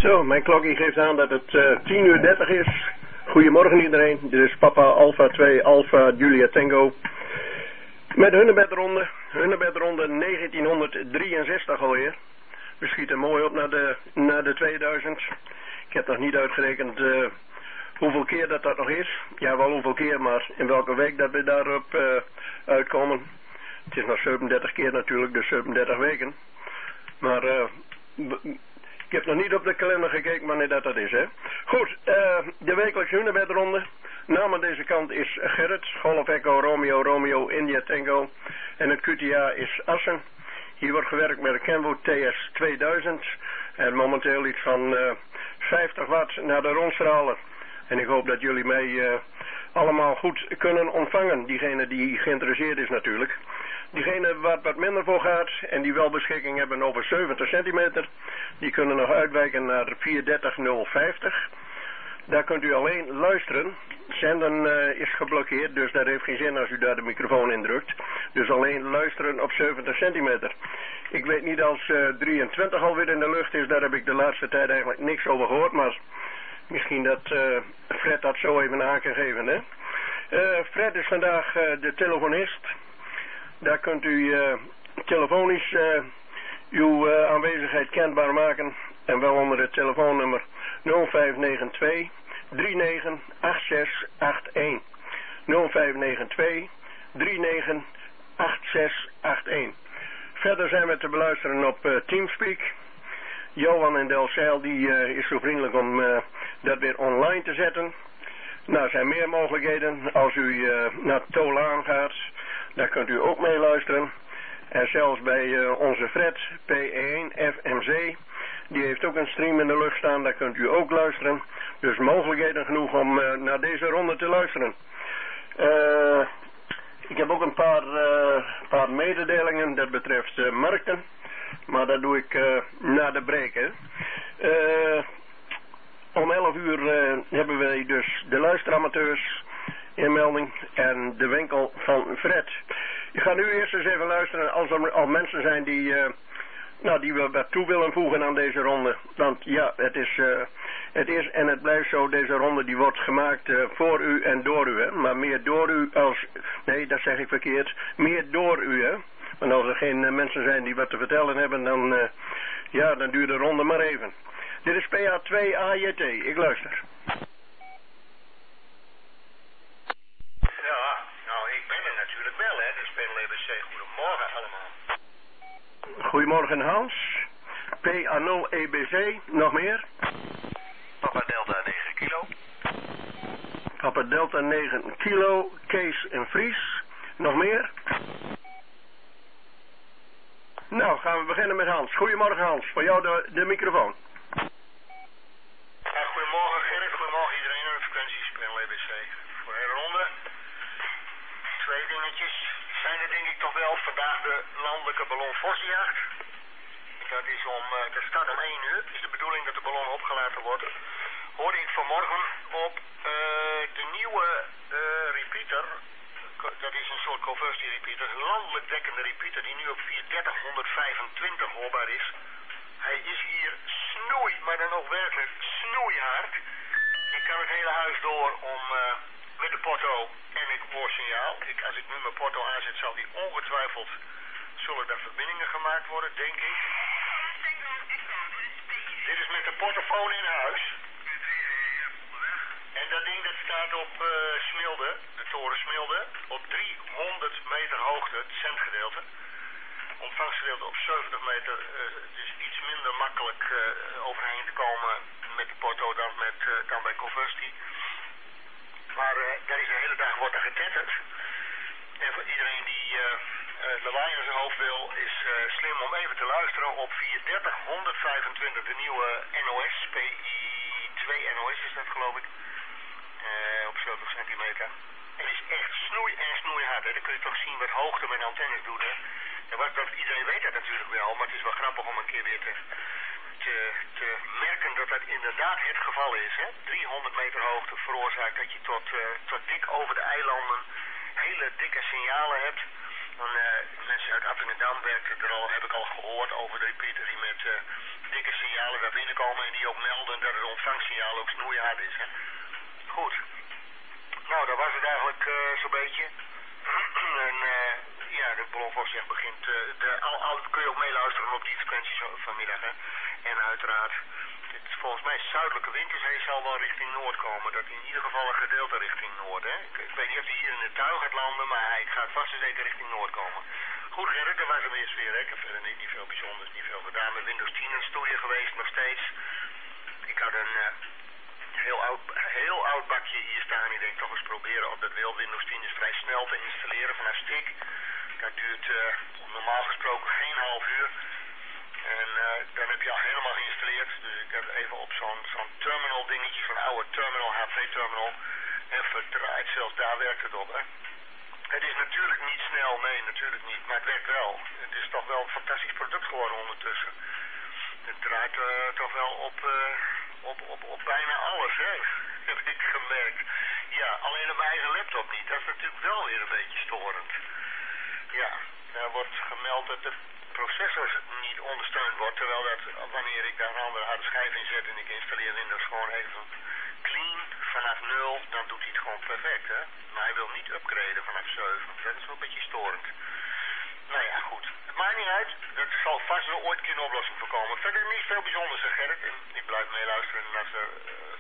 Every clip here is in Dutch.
Zo, mijn klokje geeft aan dat het 10:30 is. Goedemorgen iedereen. Dit is Papa Alpha 2 Alpha Julia Tango. Met Hunnebedronde 1963 alweer. We schieten mooi op naar de 2000. Ik heb nog niet uitgerekend hoeveel keer dat nog is. Ja, wel hoeveel keer, maar in welke week dat we daarop uitkomen. Het is nog 37 keer natuurlijk, dus 37 weken. Maar ik heb nog niet op de kalender gekeken wanneer dat is, hè. Goed, de wekelijkse Hunnebedronde. Naam aan deze kant is Gerrit, Golf Echo Romeo Romeo India Tango. En het QTA is Assen. Hier wordt gewerkt met de Kenwood TS 2000. En momenteel iets van 50 watt naar de rondstralen. En ik hoop dat jullie mij allemaal goed kunnen ontvangen. Diegene die geïnteresseerd is natuurlijk. Diegene waar het wat minder voor gaat en die wel beschikking hebben over 70 centimeter. Die kunnen nog uitwijken naar 430-050. Daar kunt u alleen luisteren. Zenden is geblokkeerd, dus dat heeft geen zin als u daar de microfoon indrukt. Dus alleen luisteren op 70 centimeter. Ik weet niet als 23 alweer in de lucht is, daar heb ik de laatste tijd eigenlijk niks over gehoord. Maar misschien dat Fred dat zo even aan kan geven, hè. Fred is vandaag de telefonist. Daar kunt u telefonisch uw aanwezigheid kenbaar maken. En wel onder het telefoonnummer 0592 398681. 0592 398681. Verder zijn we te beluisteren op Teamspeak. Johan in Delfzijl die is zo vriendelijk om dat weer online te zetten. Nou, er zijn meer mogelijkheden. Als u naar Tolaan gaat, daar kunt u ook mee luisteren. En zelfs bij onze Fred, P1 FMC, die heeft ook een stream in de lucht staan, daar kunt u ook luisteren. Dus mogelijkheden genoeg om naar deze ronde te luisteren. Ik heb ook een paar mededelingen, dat betreft markten. Maar dat doe ik na de break, hè. Om 11 uur hebben wij dus de luisteramateurs inmelding en de winkel van Fred. Ik ga nu eerst eens even luisteren als er al mensen zijn die we wat toe willen voegen aan deze ronde. Want ja, het is en het blijft zo, deze ronde die wordt gemaakt voor u en door u, hè. Maar meer door u als, nee, dat zeg ik verkeerd, meer door u, hè. Want als er geen mensen zijn die wat te vertellen hebben, dan duurt de ronde maar even. Dit is PA2 AJT, ik luister. Ja, nou ik ben er natuurlijk wel, hè, dus Panel EBC. Goedemorgen allemaal. Goedemorgen Hans. PA0 EBC, nog meer? Papa Delta 9 kilo. Papa Delta 9 kilo, Kees en Fries. Nog meer? Nou, gaan we beginnen met Hans. Goedemorgen Hans, voor jou de microfoon. Goedemorgen Gerrit, goedemorgen iedereen aan de frequenties, Panel EBC. Voor de hele ronde. 2 dingetjes. Zijn er denk ik toch wel vandaag de landelijke ballonvossenjacht. Dat start om 1 uur. Het is de bedoeling dat de ballon opgelaten wordt. Hoorde ik vanmorgen op de nieuwe repeater. Dat is een soort Coversi repeater. Een landelijk dekkende repeater die nu op 430-125 hoorbaar is. Hij is hier snoei, maar dan ook werkelijk snoeihard. Ik kan het hele huis door om met de porto en het oorsignaal. Als ik nu mijn porto aanzet, zal die ongetwijfeld, zullen daar verbindingen gemaakt worden, denk ik. Dit is met de portofoon in huis. En dat ding dat staat op Smilde, de toren Smilde, op 300 meter hoogte, het centgedeelte. Ontvangstgedeelte op 70 meter, dus iets minder makkelijk overheen te komen met de porto dan bij Coversi. Maar daar is de hele dag wordt er getetterd. En voor iedereen die lawaai in zijn hoofd wil, is slim om even te luisteren op 430-125, de nieuwe NOS, PI2 NOS is dat geloof ik, op 70 centimeter. En is echt snoeihard, hè. Dan kun je toch zien wat hoogte met antennes doet, hè. En iedereen weet dat natuurlijk wel, maar het is wel grappig om een keer weer te merken dat dat inderdaad het geval is, hè. 300 meter hoogte veroorzaakt dat je tot dik over de eilanden hele dikke signalen hebt. Dan, mensen uit Appingedam werken er al, heb ik al gehoord over de repeater die met dikke signalen daar binnenkomen en die ook melden dat het ontvangstsignaal ook snoeihard is. Hè. Goed. Nou, dat was het eigenlijk zo'n beetje. En ja, de ballonvosjacht begint, kun je ook meeluisteren op die frequenties vanmiddag. Hè. En uiteraard, volgens mij zuidelijke winterzee zal wel richting noord komen. Dat in ieder geval een gedeelte richting noord. Hè. Ik weet niet of hij hier in de tuin gaat landen, maar hij gaat vast en zeker richting noord komen. Goed Gerrit, dat was hem eerst weer. Hè. Ik heb verder niet veel bijzonders, niet veel gedaan. Met Windows 10 een stoeien geweest, nog steeds. Ik had een heel oud bakje hier staan. Ik denk toch eens proberen of dat wil. Windows 10 is vrij snel te installeren vanaf stick. Dat duurt normaal gesproken geen half uur. En dan heb je al helemaal geïnstalleerd. Dus ik heb even op zo'n terminal dingetje, zo'n oude terminal, HV terminal, even draait. Zelfs daar werkt het op. Hè. Het is natuurlijk niet snel, nee, natuurlijk niet. Maar het werkt wel. Het is toch wel een fantastisch product geworden ondertussen. Het draait toch wel op bijna alles, hè. Heb ik gemerkt. Ja, alleen op mijn eigen laptop niet. Dat is natuurlijk wel weer een beetje storend. Ja, daar wordt gemeld dat de processor niet ondersteund wordt, terwijl dat wanneer ik daar een andere harde schijf in zet en ik installeer Windows gewoon even clean vanaf 0, dan doet hij het gewoon perfect, hè. Maar hij wil niet upgraden vanaf 7. Dat is wel een beetje storend. Nou ja, goed. Het maakt niet uit. Er zal vast wel ooit een keer een oplossing voor komen. Verder niet veel bijzonders, zeg Gerrit. En ik blijf meeluisteren en als er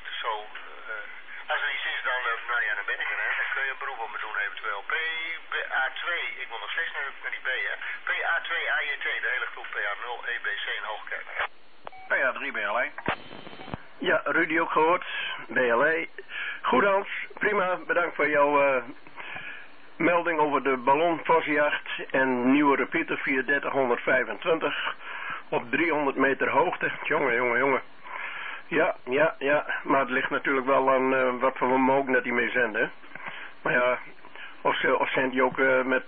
als er iets is, dan, nou ja, dan ben ik er, hè. Dan kun je een beroep op me doen eventueel. PA2, ik wil nog steeds naar die B, hè. PA2 AJT, de hele groep PA0 EBC in Hoogkerk. PA3 BLE. Ja, Rudy ook gehoord. BLE. Goed Hans, prima. Bedankt voor jouw melding over de ballonvosjacht en nieuwe repeater 3425 op 300 meter hoogte. Jongen. Ja, maar het ligt natuurlijk wel aan wat voor vermogen dat die mee zenden. Maar ja, of zendt die ook met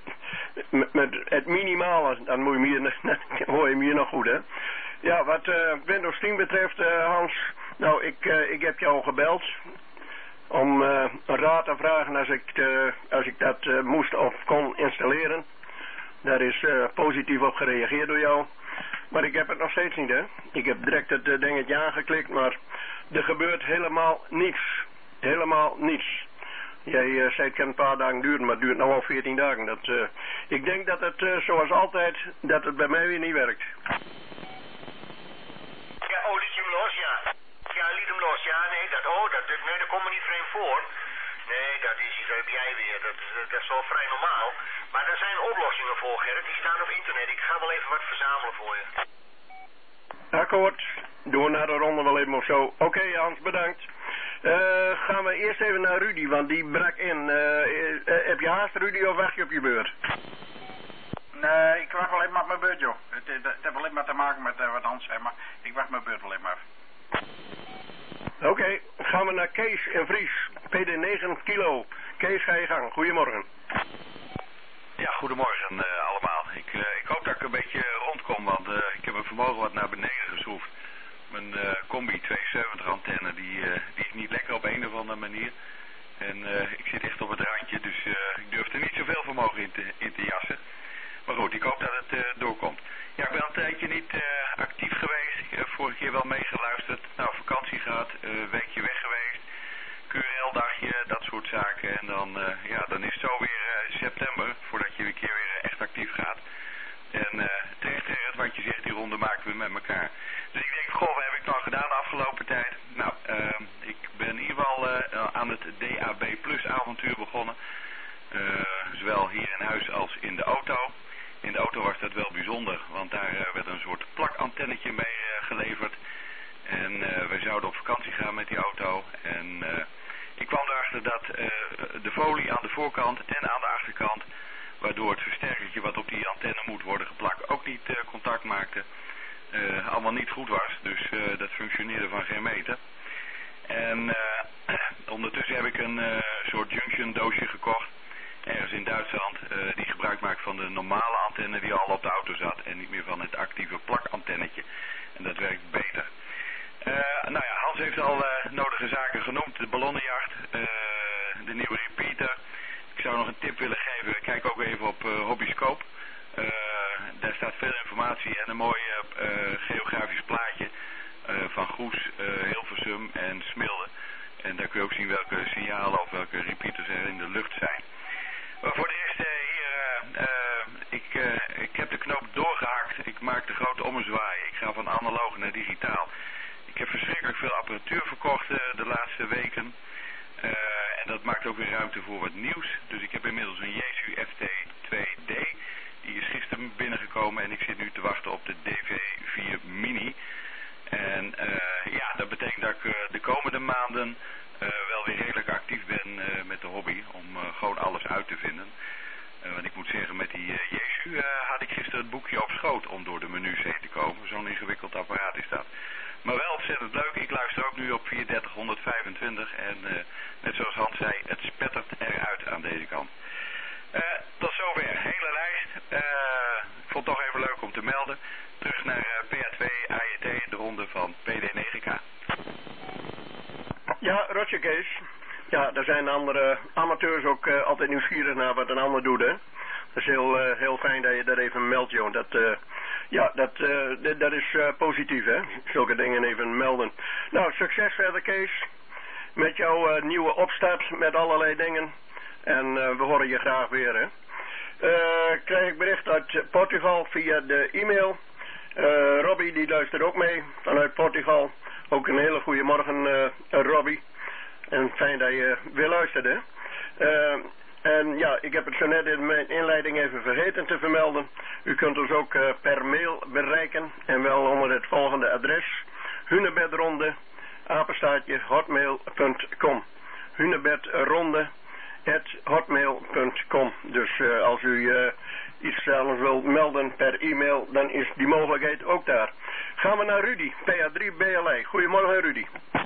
het minimale, dan moet hoor je hem hier nog goed, hè. Ja, wat Windows 10 betreft, Hans, nou, ik heb jou gebeld om een raad te vragen als ik dat moest of kon installeren. Daar is positief op gereageerd door jou. Maar ik heb het nog steeds niet, hè. Ik heb direct het dingetje aangeklikt, maar er gebeurt helemaal niets. Helemaal niets. Jij zei het kan een paar dagen duren, maar het duurt nou al 14 dagen. Ik denk dat het zoals altijd, dat het bij mij weer niet werkt. Ja, liet je hem los, ja. Ja, liet hem los. Ja, nee, dat komt me niet vreemd voor. Nee, dat heb jij weer. Dat is wel vrij normaal. Maar er zijn oplossingen voor, Gerrit. Die staan op internet. Ik ga wel even wat verzamelen voor je. Akkoord. Doen we na de ronde wel even of zo. Oké, Hans, bedankt. Gaan we eerst even naar Rudy, want die brak in. Heb je haast, Rudy, of wacht je op je beurt? Nee, ik wacht wel even op mijn beurt, joh. Het heeft alleen maar te maken met wat Hans zei, maar ik wacht mijn beurt wel even af. Oké, gaan we naar Kees in Vries. PD 9 kilo. Kees, ga je gang. Goedemorgen. Ja, goedemorgen allemaal. Ik hoop dat ik een beetje rondkom, want ik heb mijn vermogen wat naar beneden geschroefd. Mijn combi 270 antenne, die is niet lekker op een of andere manier. En ik zit echt op het randje, dus ik durf er niet zoveel vermogen in te jassen. Maar goed, ik hoop dat het doorkomt. Ja, ik ben een tijdje niet actief geweest. Ik heb vorige keer wel meegeluisterd. Nou, vakantie gehad, weekje weg geweest. QRL-dagje, dat soort zaken. En dan is het zo weer september, voordat je een keer weer echt actief gaat. En terecht Gerrit, wat je zegt, die ronde maken we met elkaar. Dus ik denk, goh, wat heb ik nou gedaan de afgelopen tijd? Nou, ik ben in ieder geval aan het DAB Plus avontuur begonnen. Zowel hier in huis als in de auto. In de auto was dat wel bijzonder, want daar werd een soort plakantennetje mee geleverd. En wij zouden op vakantie gaan met die auto. En ik kwam erachter dat de folie aan de voorkant en aan de achterkant, waardoor het versterkertje wat op die antenne moet worden geplakt, ook niet contact maakte. Allemaal niet goed was, dus dat functioneerde van geen meter. En ondertussen heb ik een soort junction doosje gekocht, ergens in Duitsland, die gebruik maakt van de normale antenne die al op de auto zat en niet meer van het actieve plakantennetje. En dat werkt beter. Nou ja, Hans heeft al nodige zaken genoemd. De ballonnenjacht, de nieuwe repeater. Ik zou nog een tip willen geven. Kijk ook even op Hobbyscope. Daar staat veel informatie en een mooie geografisch plaatje van Goes, Hilversum en Smilde. En daar kun je ook zien welke signalen of welke repeaters er in de lucht zijn. Maar voor de eerste hier, ik heb de knoop doorgehakt. Ik maak de grote ommezwaai. Ik ga van analoog naar digitaal. Ik heb verschrikkelijk veel apparatuur verkocht de laatste weken. En dat maakt ook weer ruimte voor wat nieuws. Dus ik heb inmiddels een Yaesu FT2D. Die is gisteren binnengekomen en ik zit nu te wachten op de DV4 Mini. En ja, dat betekent dat ik de komende maanden wel weer redelijk actief ben met de hobby. Om gewoon alles uit te vinden. Want ik moet zeggen, met die Yaesu had ik gisteren het boekje op schoot om door de menus heen te komen. Zo'n ingewikkeld apparaat is dat. Maar wel ontzettend leuk. Ik luister ook nu op 3425 en net zoals Hans zei, het spettert eruit aan deze kant. Tot zover, hele lijst. Ik vond het toch even leuk om te melden. Terug naar PA2 AJT, de ronde van PD9K. Ja, Roger Kees. Ja, er zijn andere amateurs ook altijd nieuwsgierig naar wat een ander doet, hè. Dat is heel fijn dat je dat even meldt, joh. Dat is positief, hè. Zulke dingen even melden. Nou, succes verder, Kees. Met jouw nieuwe opstart, met allerlei dingen. En we horen je graag weer, hè. Krijg ik bericht uit Portugal via de e-mail. Robbie, die luistert ook mee vanuit Portugal. Ook een hele goede morgen, Robbie. En fijn dat je weer luistert, hè. En ja, ik heb het zo net in mijn inleiding even vergeten te vermelden. U kunt ons ook per mail bereiken. En wel onder het volgende adres. Hunebedronde, @hotmail.com. hunebedronde@hotmail.com. Dus als u iets zelfs wilt melden per e-mail, dan is die mogelijkheid ook daar. Gaan we naar Rudy, PA3 BLA. Goedemorgen, Rudy.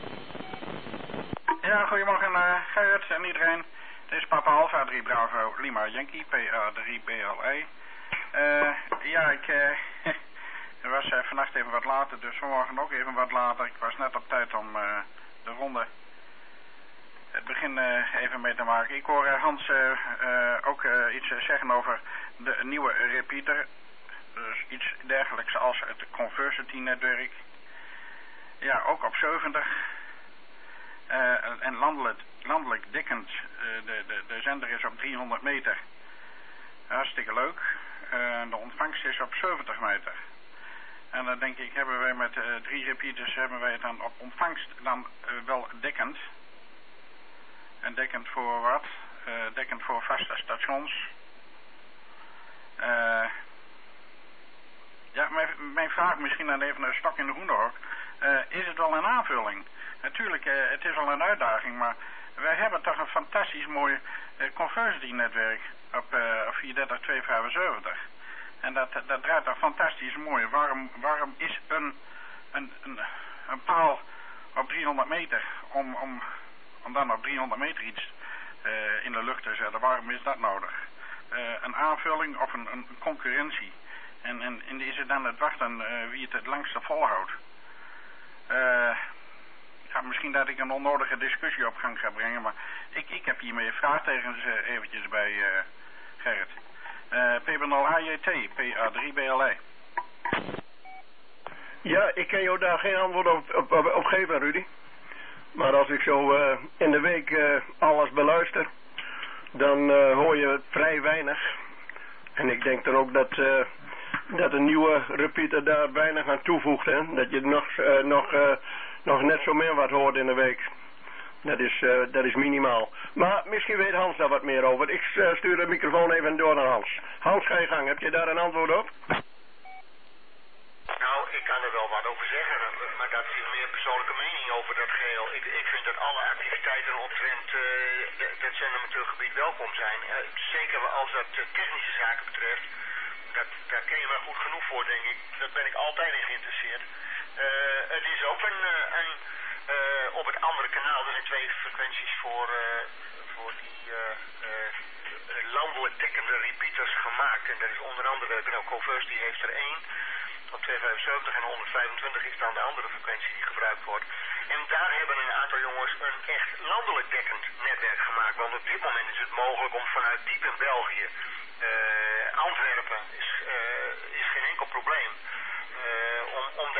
Ja, goedemorgen Gerrit en iedereen. Dit is Papa Alpha 3 Bravo Lima Yankee, PA3 BLA. Ja, ik was vannacht even wat later, dus vanmorgen ook even wat later. Ik was net op tijd om de ronde het begin even mee te maken. Ik hoor Hans ook iets zeggen over de nieuwe repeater. Dus iets dergelijks als het Conversity netwerk. Ja, ook op 70. En landelijk dikkend. De zender is op 300 meter. Hartstikke leuk. De ontvangst is op 70 meter. En dan denk ik, hebben wij met 3 repeaters hebben wij het dan op ontvangst dan wel dekkend. En dekkend voor wat? Dekkend voor vaste stations. Ja, mijn vraag misschien dan even een stok in de hoenderhok. Is het wel een aanvulling? Natuurlijk, het is al een uitdaging, maar wij hebben toch een fantastisch mooi conversity netwerk op 43275. En dat draait toch fantastisch mooi. Waarom is een paal op 300 meter om dan op 300 meter iets in de lucht te zetten? Waarom is dat nodig? Een aanvulling of een concurrentie? En is het dan het wachten wie het langste volhoudt? Ja, misschien dat ik een onnodige discussie op gang ga brengen, maar ik heb hiermee vraagtekens eventjes bij Gerrit. P0AJT, PA3 BLA. Ja, ik kan jou daar geen antwoord op geven, Rudy. Maar als ik zo in de week alles beluister, dan hoor je vrij weinig. En ik denk dan ook dat een nieuwe repeater daar weinig aan toevoegt, hè. Dat je nog net zo meer wat hoort in de week. Dat is minimaal. Maar misschien weet Hans daar wat meer over. Ik stuur de microfoon even door naar Hans. Hans, ga je gang. Heb je daar een antwoord op? Nou, ik kan er wel wat over zeggen, maar dat is meer persoonlijke mening over dat geheel. Ik vind dat alle activiteiten omtrent het zendermateurgebied welkom zijn. Zeker als dat technische zaken betreft. Daar ken je maar goed genoeg voor, denk ik. Daar ben ik altijd in geïnteresseerd. Het is ook op het andere kanaal, er zijn 2 frequenties voor die landelijk dekkende repeaters gemaakt. En dat is onder andere, Conversity heeft er 1 op 275 en 125 is dan de andere frequentie die gebruikt wordt. En daar hebben een aantal jongens een echt landelijk dekkend netwerk gemaakt. Want op dit moment is het mogelijk om vanuit diep in België, Antwerpen is geen enkel probleem, om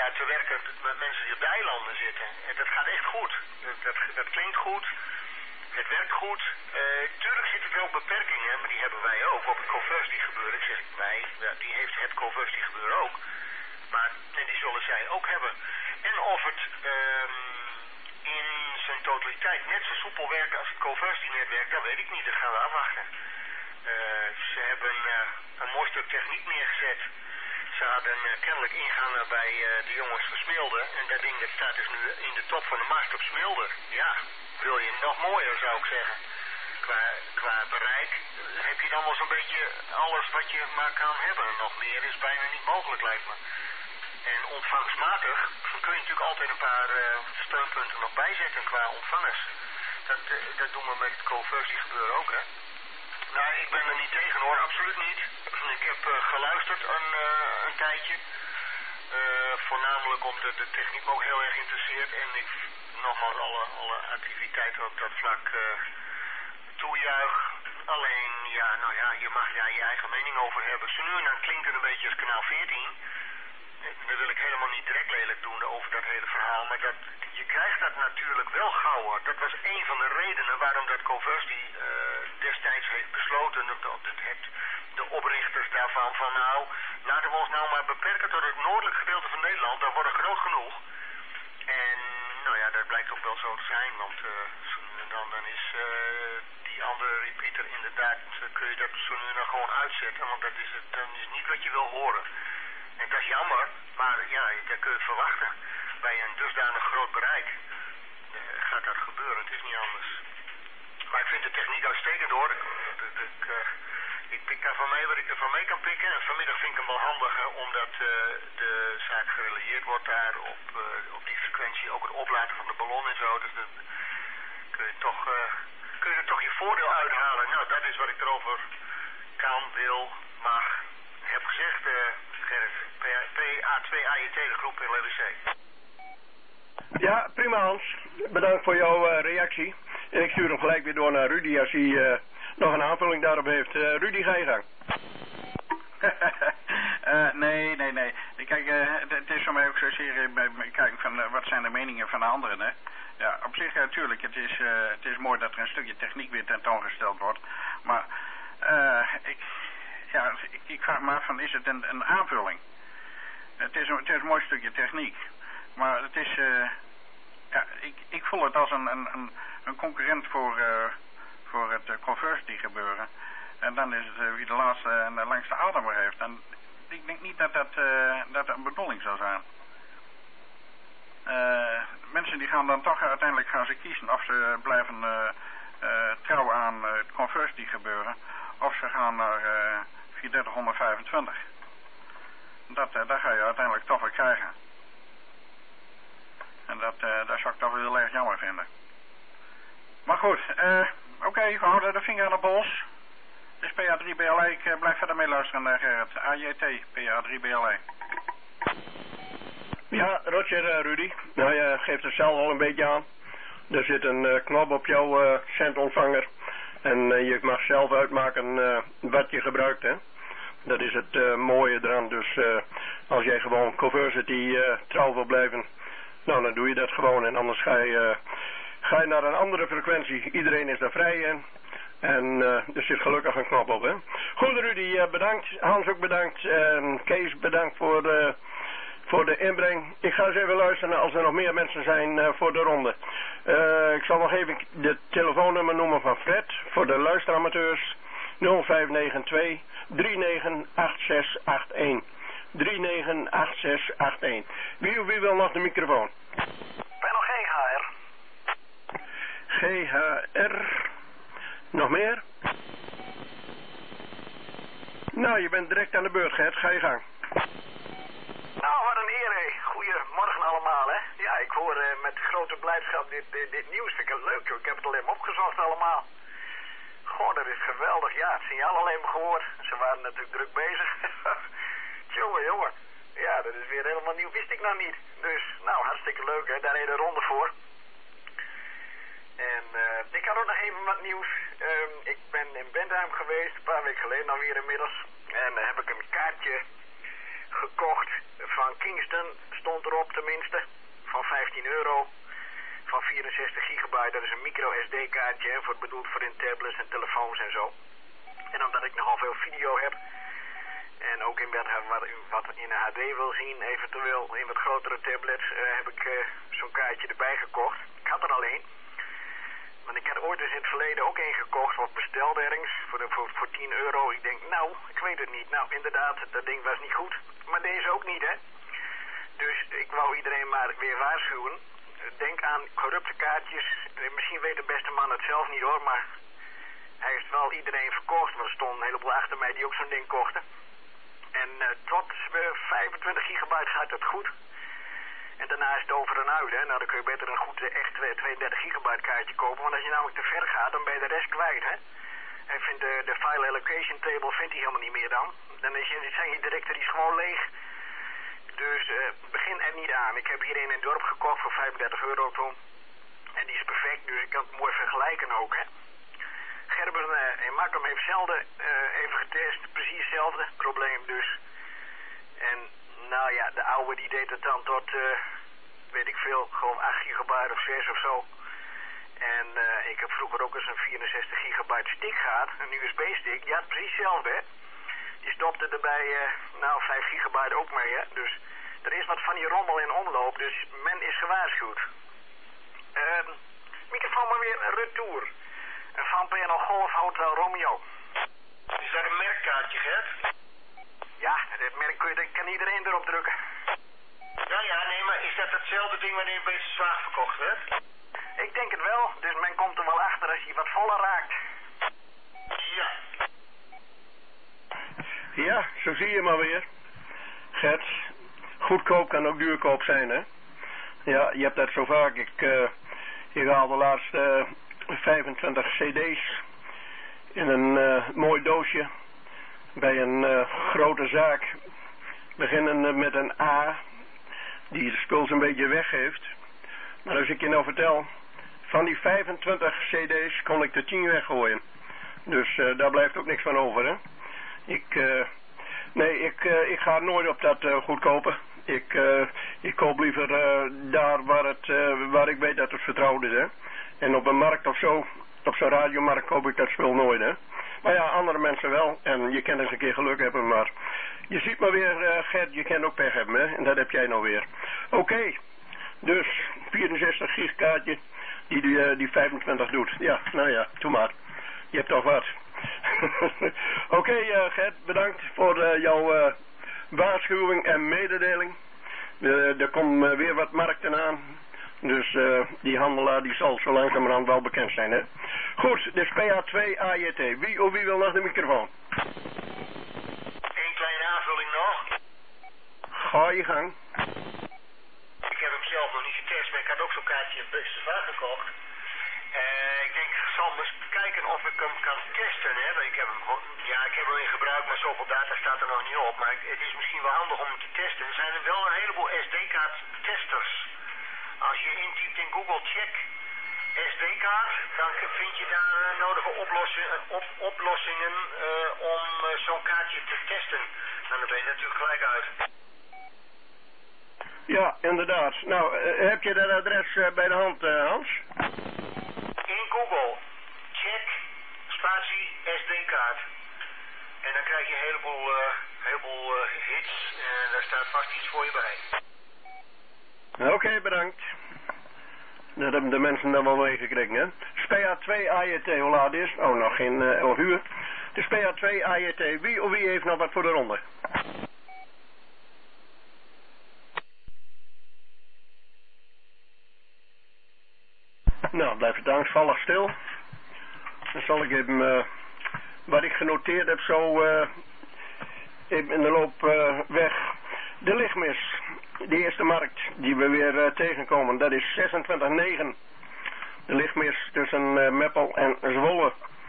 ja, te werken met mensen die op de eilanden zitten. En dat gaat echt goed. Dat klinkt goed. Het werkt goed. Tuurlijk zitten er ook beperkingen, maar die hebben wij ook op het conversity gebeuren. Ik zeg wij, ja, die heeft het conversity gebeuren ook. Maar nee, die zullen zij ook hebben. En of het in zijn totaliteit net zo soepel werkt als het conversity netwerk, dat weet ik niet. Dat gaan we afwachten. Ze hebben een mooi stuk techniek neergezet. Ze hadden kennelijk ingangen bij de jongens van Smilde. En dat ding dat staat dus nu in de top van de mast op Smilde. Ja, wil je nog mooier zou ik zeggen. Qua bereik heb je dan wel zo'n beetje alles wat je maar kan hebben. Nog meer is bijna niet mogelijk lijkt me. En ontvangstmatig kun je natuurlijk altijd een paar steunpunten nog bijzetten qua ontvangers. Dat doen we met het conversie gebeuren ook, hè. Nou, ik ben er niet tegen hoor, absoluut niet. Ik heb geluisterd een tijdje. Voornamelijk omdat de techniek me ook heel erg interesseert. En ik nogmaals alle activiteiten op dat vlak toejuich. Alleen, ja, nou ja, je mag daar je eigen mening over hebben. Zo nu en dan klinkt het een beetje als kanaal 14. Dat wil ik helemaal niet direct lelijk doen over dat hele verhaal. Maar je krijgt dat natuurlijk wel gauw. Dat was een van de redenen waarom dat Conversity destijds heeft besloten. De oprichters daarvan van nou, laten we ons nou maar beperken tot het noordelijk gedeelte van Nederland. Dat wordt groot genoeg. En nou ja, dat blijkt ook wel zo te zijn. Want dan is die andere repeater inderdaad, kun je dat zo nu en dan gewoon uitzetten. Want dat is niet wat je wil horen. En dat is jammer, maar ja, dat kun je verwachten. Bij een dusdanig groot bereik gaat dat gebeuren, het is niet anders. Maar ik vind de techniek uitstekend hoor. Ik pik daar van mee wat ik ervan mee kan pikken. En vanmiddag vind ik hem wel handig, omdat de zaak gerelieerd wordt daar op die frequentie. Ook het oplaten van de ballon en zo. Dus dan kun je er toch je voordeel uithalen. Nou, dat is wat ik erover kan, wil, mag, heb gezegd. Gerrit, PA2AJT, de groep in LWC. Ja, prima Hans. Bedankt voor jouw reactie. En ik stuur hem gelijk weer door naar Rudy als hij nog een aanvulling daarop heeft. Rudy, ga je gang. Nee. Kijk, het is voor mij ook zozeer bij kijken van wat zijn de meningen van de anderen, hè. Ja, op zich natuurlijk, het is mooi dat er een stukje techniek weer tentoongesteld wordt. Maar ik vraag me af van, is het een aanvulling? Het is een mooi stukje techniek. Maar het is, ik voel het als een concurrent voor het conversity gebeuren. En dan is het wie de laatste en de langste adem heeft. En ik denk niet dat een bedoeling zou zijn. Mensen die gaan dan toch uiteindelijk gaan ze kiezen of ze blijven trouw aan het conversity gebeuren. Of ze gaan naar 4125. Dat ga je uiteindelijk toch wel krijgen. En dat zou ik toch wel heel erg jammer vinden. Maar goed, oké, we houden de vinger aan de pols. Dus PA3BLE, ik blijf verder meeluisteren naar Gerrit. AJT, PA3BLE. Ja, Roger, Rudy. Nou, je geeft het zelf al een beetje aan. Er zit een knop op jouw centontvanger. En je mag zelf uitmaken wat je gebruikt, hè. Dat is het mooie eraan. Dus als jij gewoon Conversity trouw wil blijven, nou, dan doe je dat gewoon. En anders ga je naar een andere frequentie. Iedereen is daar vrij in. En er zit gelukkig een knop op, hè. Goed, Rudy, bedankt. Hans ook bedankt. En Kees, bedankt voor de inbreng. Ik ga eens even luisteren als er nog meer mensen zijn voor de ronde. Ik zal nog even de telefoonnummer noemen van Fred. Voor de luisteramateurs. 0592 398681. 398681. Wie wil nog de microfoon? Ik ben nog GHR. GHR. Nog meer? Nou, je bent direct aan de beurt, Gert. Ga je gang. Nou, wat een eer, hé. Goedemorgen allemaal, hè. Ja, ik hoor met grote blijdschap dit nieuws. Vind ik het leuk, joh. Ik heb het alleen maar opgezocht allemaal. Goh, dat is geweldig. Ja, het signaal alleen maar gehoord. Ze waren natuurlijk druk bezig. Jongen. Ja, dat is weer helemaal nieuw. Wist ik nou niet. Dus, nou, hartstikke leuk, hè. Daar een ronde voor. En ik had ook nog even wat nieuws. Ik ben in Bentheim geweest, een paar weken geleden alweer inmiddels. En daar heb ik een kaartje gekocht van Kingston stond erop tenminste. Van €15. Van 64 gigabyte, dat is een micro SD-kaartje, bedoeld voor in tablets en telefoons en zo. En omdat ik nogal veel video heb en ook in wat in een HD wil zien, eventueel in wat grotere tablets, heb ik zo'n kaartje erbij gekocht. Ik had er al één. Want ik had ooit eens in het verleden ook één gekocht, of besteld ergens, voor €10. Ik denk, nou, ik weet het niet. Nou, inderdaad, dat ding was niet goed. Maar deze ook niet, hè. Dus ik wou iedereen maar weer waarschuwen. Denk aan corrupte kaartjes. Misschien weet de beste man het zelf niet hoor, maar hij heeft wel iedereen verkocht. Want er stonden een heleboel achter mij die ook zo'n ding kochten. En tot 25 gigabyte gaat het goed. En daarna is het over en uit, hè. Nou, dan kun je beter een goed echt 32 gigabyte kaartje kopen. Want als je namelijk te ver gaat, dan ben je de rest kwijt, hè. En vindt de file allocation table vindt hij helemaal niet meer dan. Dan zijn je directories gewoon leeg. Dus begin er niet aan. Ik heb hier een in het dorp gekocht voor €35 toen. En die is perfect, dus ik kan het mooi vergelijken ook, hè. Gerben en Makkum heeft zelden even getest. Precies hetzelfde probleem dus. En nou ja, de oude die deed het dan tot, weet ik veel, gewoon 8 gigabyte of 6 of zo. En ik heb vroeger ook eens een 64 gigabyte stick gehad, een USB-stick. Ja, precies hetzelfde, hè. Die stopte erbij, 5 gigabyte ook mee, hè. Dus er is wat van die rommel in omloop, dus men is gewaarschuwd. Microfoon maar weer retour. Van PNL Golf Hotel Romeo. Is dat een merkkaartje, Gert? Ja, dat merk kan iedereen erop drukken. Ja, nee, maar is dat hetzelfde ding wanneer je een beetje zwaar verkocht werd? Ik denk het wel, dus men komt er wel achter als hij wat voller raakt. Ja. Ja, zo zie je maar weer. Gert, goedkoop kan ook duurkoop zijn, hè. Ja, je hebt dat zo vaak. Ik haalde laatst 25 cd's in een mooi doosje bij een grote zaak. Beginnende met een A, die de spul een beetje weggeeft. Maar als ik je nou vertel, van die 25 cd's kon ik er 10 weggooien. Dus daar blijft ook niks van over, hè. Ik ga nooit op dat goedkopen. Ik koop liever daar waar ik weet dat het vertrouwd is, hè. En op een markt of zo, op zo'n radiomarkt koop ik dat spul nooit, hè. Maar ja, andere mensen wel. En je kan eens een keer geluk hebben, maar je ziet maar weer, Gert, je kan ook pech hebben, hè. En dat heb jij nou weer. Oké, dus 64 gig kaartje die 25 doet. Ja, nou ja, doe maar. Je hebt toch wat. Oké, Gert, bedankt voor jouw waarschuwing en mededeling. Er komen weer wat markten aan. Dus die handelaar die zal zo langzamerhand wel bekend zijn, hè. Goed, dus PA2 AJT. Wie wil nog de microfoon? Eén kleine aanvulling nog. Ga je gang. Ik heb hem zelf nog niet getest, maar ik had ook zo'n kaartje in Bustavaart gekocht. Ik denk, ik zal eens kijken of ik hem kan testen, hè. Ik heb hem in gebruik, maar zoveel data staat er nog niet op. Maar het is misschien wel handig om hem te testen. Er zijn er wel een heleboel SD-kaart testers. Als je intypt in Google check SD-kaart, dan vind je daar nodige oplossingen om zo'n kaartje te testen. Nou, dan ben je natuurlijk gelijk uit. Ja, inderdaad. Nou, heb je dat adres bij de hand, Hans? In Google, check, spatie, SD-kaart. En dan krijg je een heleboel hits en daar staat vast iets voor je bij. Oké, bedankt. Dat hebben de mensen dan wel meegekregen, hè. SPA2 AJT, hoe laat is? Oh, nog geen 11 uur. De SPA2 AJT, wie heeft nog wat voor de ronde? Nou, blijft het angstvallig stil. Dan zal ik even wat ik genoteerd heb zo even in de loop weg. De lichtmis, de eerste markt die we weer tegenkomen, dat is 26,9. De lichtmis tussen Meppel en Zwolle.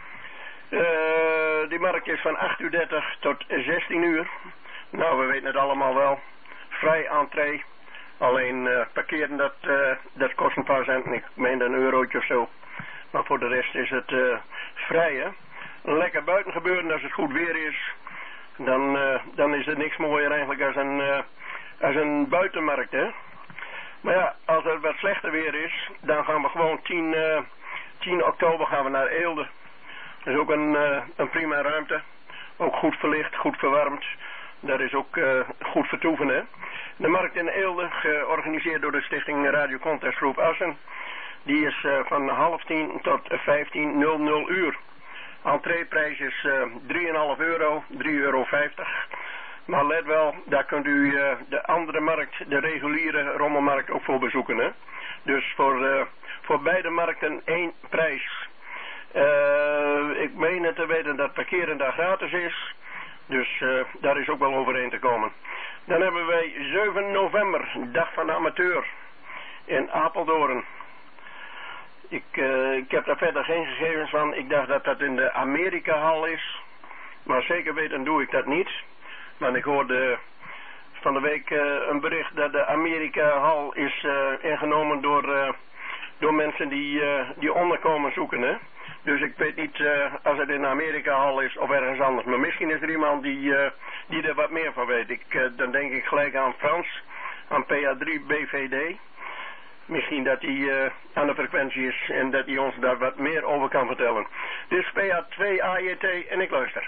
Die markt is van 8:30 tot 16 uur. Nou, we weten het allemaal wel. Vrij entree. Alleen parkeren dat kost een paar cent. Ik meen een eurotje of zo. Maar voor de rest is het vrij, hè. Lekker buiten gebeuren als het goed weer is. Dan is er niks mooier eigenlijk als een als een buitenmarkt, hè. Maar ja, als er wat slechter weer is, dan gaan we gewoon 10 oktober gaan we naar Eelde. Dat is ook een prima ruimte. Ook goed verlicht, goed verwarmd. Daar is ook goed vertoeven, hè. De markt in Eelde, georganiseerd door de stichting Radio Contest Groep Assen. Die is van 9:30 tot 15:00 uur. Entreeprijs is €3,5, €3,50. Maar let wel, daar kunt u de andere markt, de reguliere rommelmarkt ook voor bezoeken, hè. Dus voor beide markten 1 prijs. Ik meen het te weten dat parkeren daar gratis is. Dus daar is ook wel overeen te komen. Dan hebben wij 7 november, Dag van de Amateur. In Apeldoorn. Ik heb daar verder geen gegevens van. Ik dacht dat dat in de Amerika-hal is. Maar zeker weten doe ik dat niet. Want ik hoorde van de week een bericht dat de Amerika-hal is ingenomen door mensen die onderkomen zoeken, hè. Dus ik weet niet als het in de Amerika-hal is of ergens anders. Maar misschien is er iemand die er wat meer van weet. Dan denk ik gelijk aan Frans, aan PA3 BVD. Misschien dat hij aan de frequentie is en dat hij ons daar wat meer over kan vertellen. Dit is PA2 AJT en ik luister.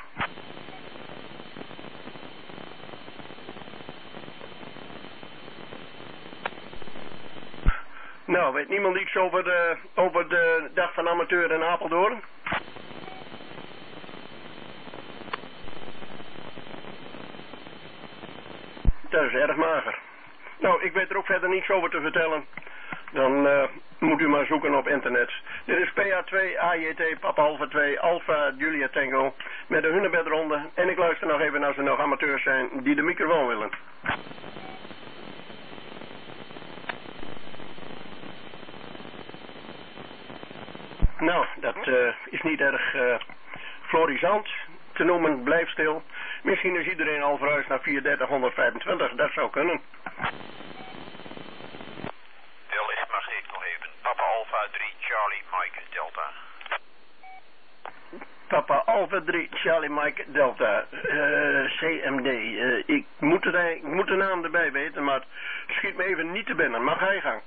Nou, weet niemand iets over de Dag van Amateur in Apeldoorn? Dat is erg mager. Nou, ik weet er ook verder niets over te vertellen. Dan moet u maar zoeken op internet. Dit is PA2 AJT Papa Alpha 2 Alpha Julia Tango met de hunebedronde. En ik luister nog even als er nog amateurs zijn die de microfoon willen. Nou, dat is niet erg florisant te noemen. Blijf stil. Misschien is iedereen al verhuisd naar 3425. Dat zou kunnen. Wellicht mag ik nog even. Papa Alpha 3 Charlie Mike Delta. Papa Alpha 3 Charlie Mike Delta. CMD. Ik moet de naam erbij weten, maar schiet me even niet te binnen. Mag hij gang?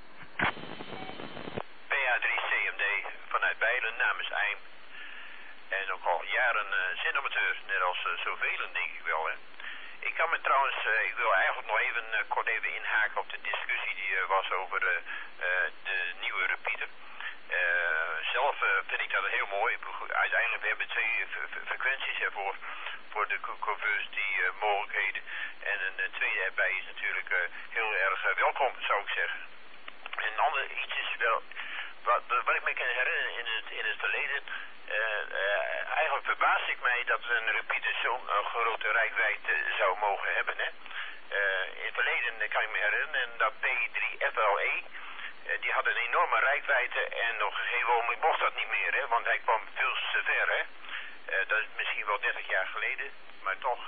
PA3 CMD vanuit Bijlen namens Eim. En ook al jaren zenamateur, net als zoveel denk ik wel. Hè. Ik kan me trouwens, ik wil eigenlijk nog even kort even inhaken op de discussie die was over de nieuwe repeater. Zelf vind ik dat heel mooi. Uiteindelijk hebben we 2 frequenties ervoor voor de couveurs die mogelijkheden. En een tweede erbij is natuurlijk heel erg welkom, zou ik zeggen. En een ander iets is wel, wat ik me kan herinneren in het verleden, eigenlijk verbaas ik mij dat een repeater zo'n grote reikwijdte zou mogen hebben. Hè? In het verleden kan ik me herinneren dat P3FLE, die had een enorme reikwijdte en op een gegeven moment mocht dat niet meer, hè? Want hij kwam veel te ver. Hè? Dat is misschien wel 30 jaar geleden, maar toch,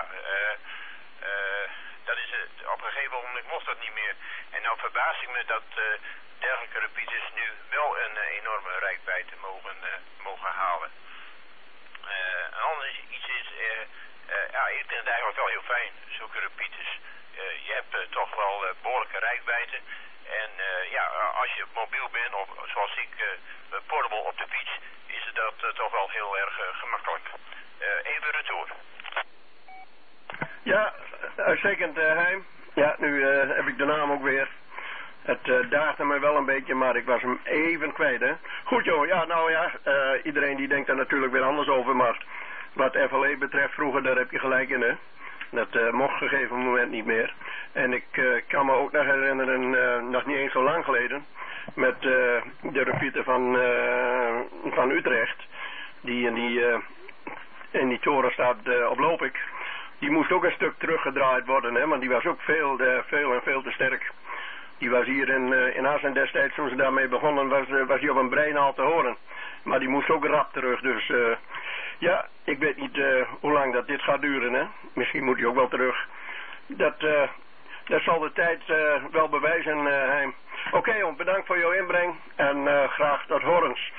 dat is het. Op een gegeven moment mocht dat niet meer. En nou verbaas ik me dat dergelijke repeaters nu wel een enorme reikwijdte mogen halen. Een ander iets is, ik vind het eigenlijk wel heel fijn, zulke repeaters. Je hebt toch wel behoorlijke reikwijdte. En als je mobiel bent, of zoals ik, portable op de fiets, is dat toch wel heel erg gemakkelijk. Even retour. Ja, uitstekend, Heim. Ja, nu heb ik de naam ook weer. Het daagde me wel een beetje, maar ik was hem even kwijt, hè. Goed, joh. Ja, nou ja, iedereen die denkt daar natuurlijk weer anders over, maar wat FLE betreft vroeger, daar heb je gelijk in, hè. Dat mocht op een gegeven moment niet meer. En ik kan me ook nog herinneren, nog niet eens zo lang geleden, met de repeater van Utrecht, die in die toren staat op Lopik. Die moest ook een stuk teruggedraaid worden, hè, want die was ook veel te sterk. Die was hier in Assen destijds, toen ze daarmee begonnen, was die op een breinaal te horen. Maar die moest ook rap terug, dus ja, ik weet niet hoe lang dat dit gaat duren, hè. Misschien moet hij ook wel terug. Dat zal de tijd wel bewijzen, Heim. Oké, bedankt voor jouw inbreng en graag tot horens.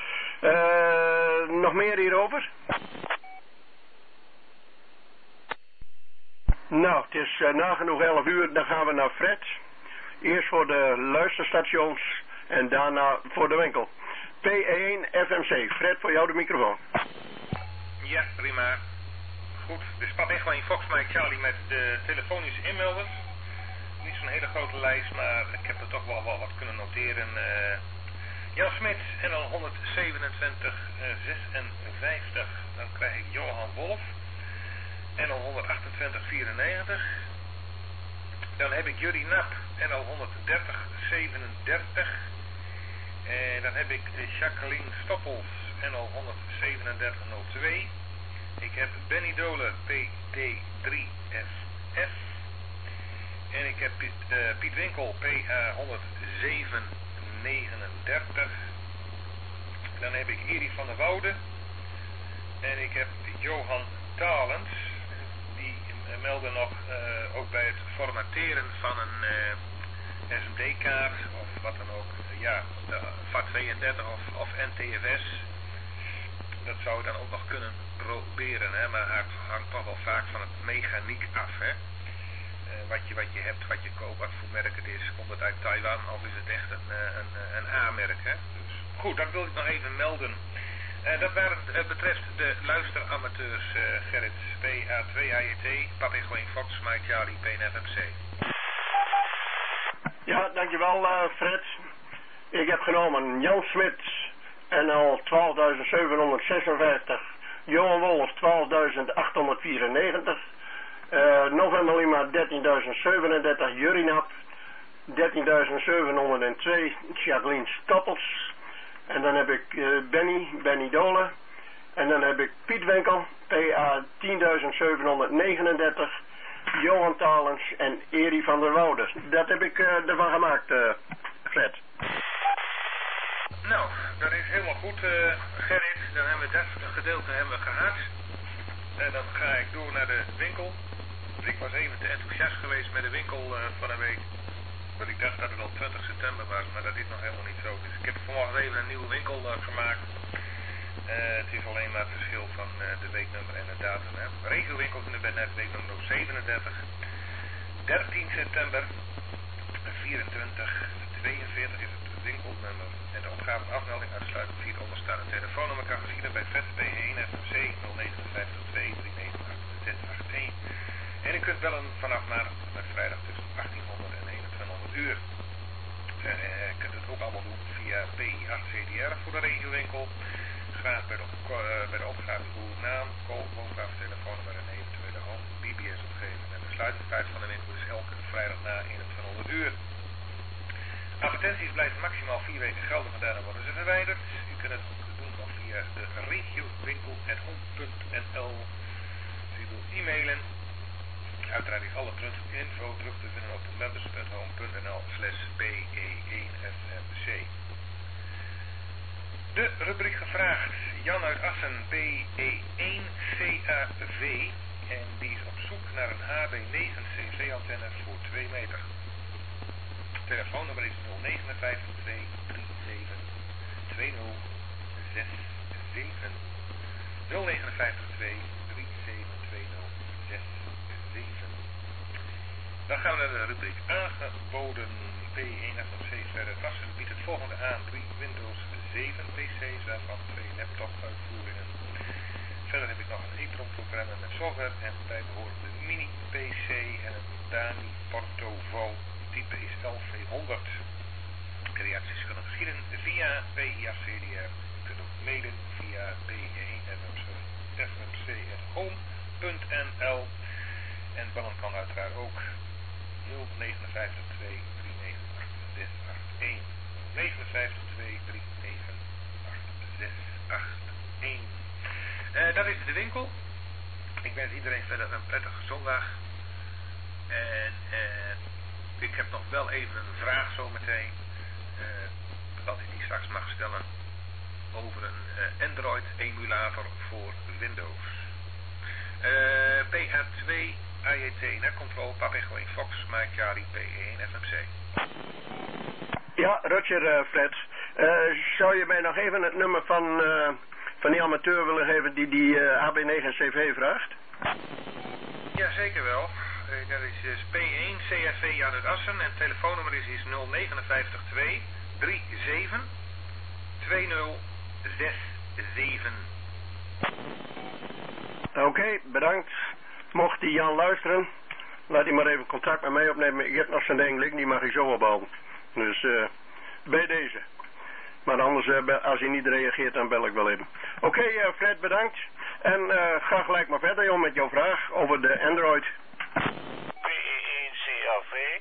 Nog meer hierover? Nou, het is nagenoeg 11 uur, dan gaan we naar Fred. Eerst voor de luisterstations en daarna voor de winkel. P1 FMC. Fred, voor jou de microfoon. Ja, prima. Goed, dus Pap Echo in Fox Mike Charlie met de telefonische inmelders. Niet zo'n hele grote lijst, maar ik heb er toch wel wat kunnen noteren. Jan Smit, NL 127 56. Dan krijg ik Johan Wolf, NL 128 94. Dan heb ik Jurrie Nap, NL 130 37. En dan heb ik Jacqueline Stoppels, NL 137 02. Ik heb Benny Doler, PD3FF. En ik heb Piet Winkel, PA 107 39. Dan heb ik Erie van der Woude. En ik heb Johan Talens. Die meldde nog ook bij het formateren van een SMD-kaart of wat dan ook. Ja, FAT32 of NTFS. Dat zou je dan ook nog kunnen proberen, hè? Maar het hangt toch wel vaak van het mechaniek af, hè? Wat je hebt, wat je koopt, wat voor merk het is. Komt het uit Taiwan of is het echt een A-merk, hè? Dus, goed, dat wil ik nog even melden. Dat betreft de luisteramateurs, Gerrit, PA2 AJT, Pap Echo in Fox, Mike Charlie, PNFMC. Ja, dankjewel Fred. Ik heb genomen Jan Smit, NL 12.756, Johan Wolf 12.894, November Lima 13.037, Jurrie Nap 13.702, Jacqueline Stoppels. En dan heb ik Benny Dolen. En dan heb ik Piet Winkel, PA 10.739, Johan Talens en Erie van der Woude. Dat heb ik ervan gemaakt, Fred. Nou, dat is helemaal goed, Gerrit. Dan hebben we dat gedeelte gehad. En dan ga ik door naar de winkel. Ik was even te enthousiast geweest met de winkel van een week. Want ik dacht dat het al 20 september was, maar dat is nog helemaal niet zo. Dus ik heb vanmorgen even een nieuwe winkel gemaakt. Het is alleen maar het verschil van de weeknummer en de datum. Hè. Regiowinkel in de net weeknummer 37. 13 september 24 42 is het winkelnummer. En de opgave en afmelding uitsluitend via de onderstaande telefoonnummer kan geschieden bij Fred P1 FMC 0592681. En u kunt bellen vanaf maandag met vrijdag tussen 1800 en 2100 uur. Je kunt het ook allemaal doen via PI8CDR voor de regiowinkel. Graag bij de opgave uw naam, woonplaats, telefoonnummer en eventuele home BBS opgeven. En de sluitingstijd van de winkel is elke vrijdag na 2100 uur. Advertenties blijven maximaal 4 weken geldig en daarna worden ze verwijderd. U kunt het doen nog via de regiowinkel@home.nl. Als u wilt e-mailen. Uiteraard is alle info terug te vinden op members.home.nl/PE1FMC. De rubriek gevraagd. Jan uit Assen, BE1CAV. En die is op zoek naar een HB9 CV-antenne voor 2 meter. Telefoonnummer is 059 237 2067. 059 237 2067. Dan gaan we naar de rubriek aangeboden. P1FMC verder. Assen biedt het volgende aan: 3 Windows 7 PC's, waarvan 2 laptop-uitvoeringen. Verder heb ik nog een e-tron-programma met software en bijbehorende mini-PC en een Dani Portovo. Type is LV100. Reacties kunnen geschieden via PIA-CDR. Je kunt ook mailen via p1fmc@home.nl. En bellen kan uiteraard ook 059 239 8681. 059 239 8681. Dat is de winkel. Ik wens iedereen verder een prettige zondag. En ik heb nog wel even een vraag zometeen. Dat ik die straks mag stellen. Over een Android-emulator voor Windows. PA2 AJT Netcontrol, Pap Echo in Fox, Mike Charlie, P1 FMC. Ja, Roger, Fred. Zou je mij nog even het nummer van die amateur willen geven die AB9 CV vraagt? Ja, zeker wel. Dat is P1 CRV Jan uit Assen. En het telefoonnummer is 059 2 37 2067. Oké, bedankt. Mocht die Jan luisteren, laat hij maar even contact met mij opnemen. Ik heb nog zijn ding liggen, die mag ik zo opbouwen. Dus bij deze. Maar anders, als hij niet reageert, dan bel ik wel even. Oké, Fred, bedankt. En ga gelijk maar verder, joh, met jouw vraag over de Android. PE1CLV.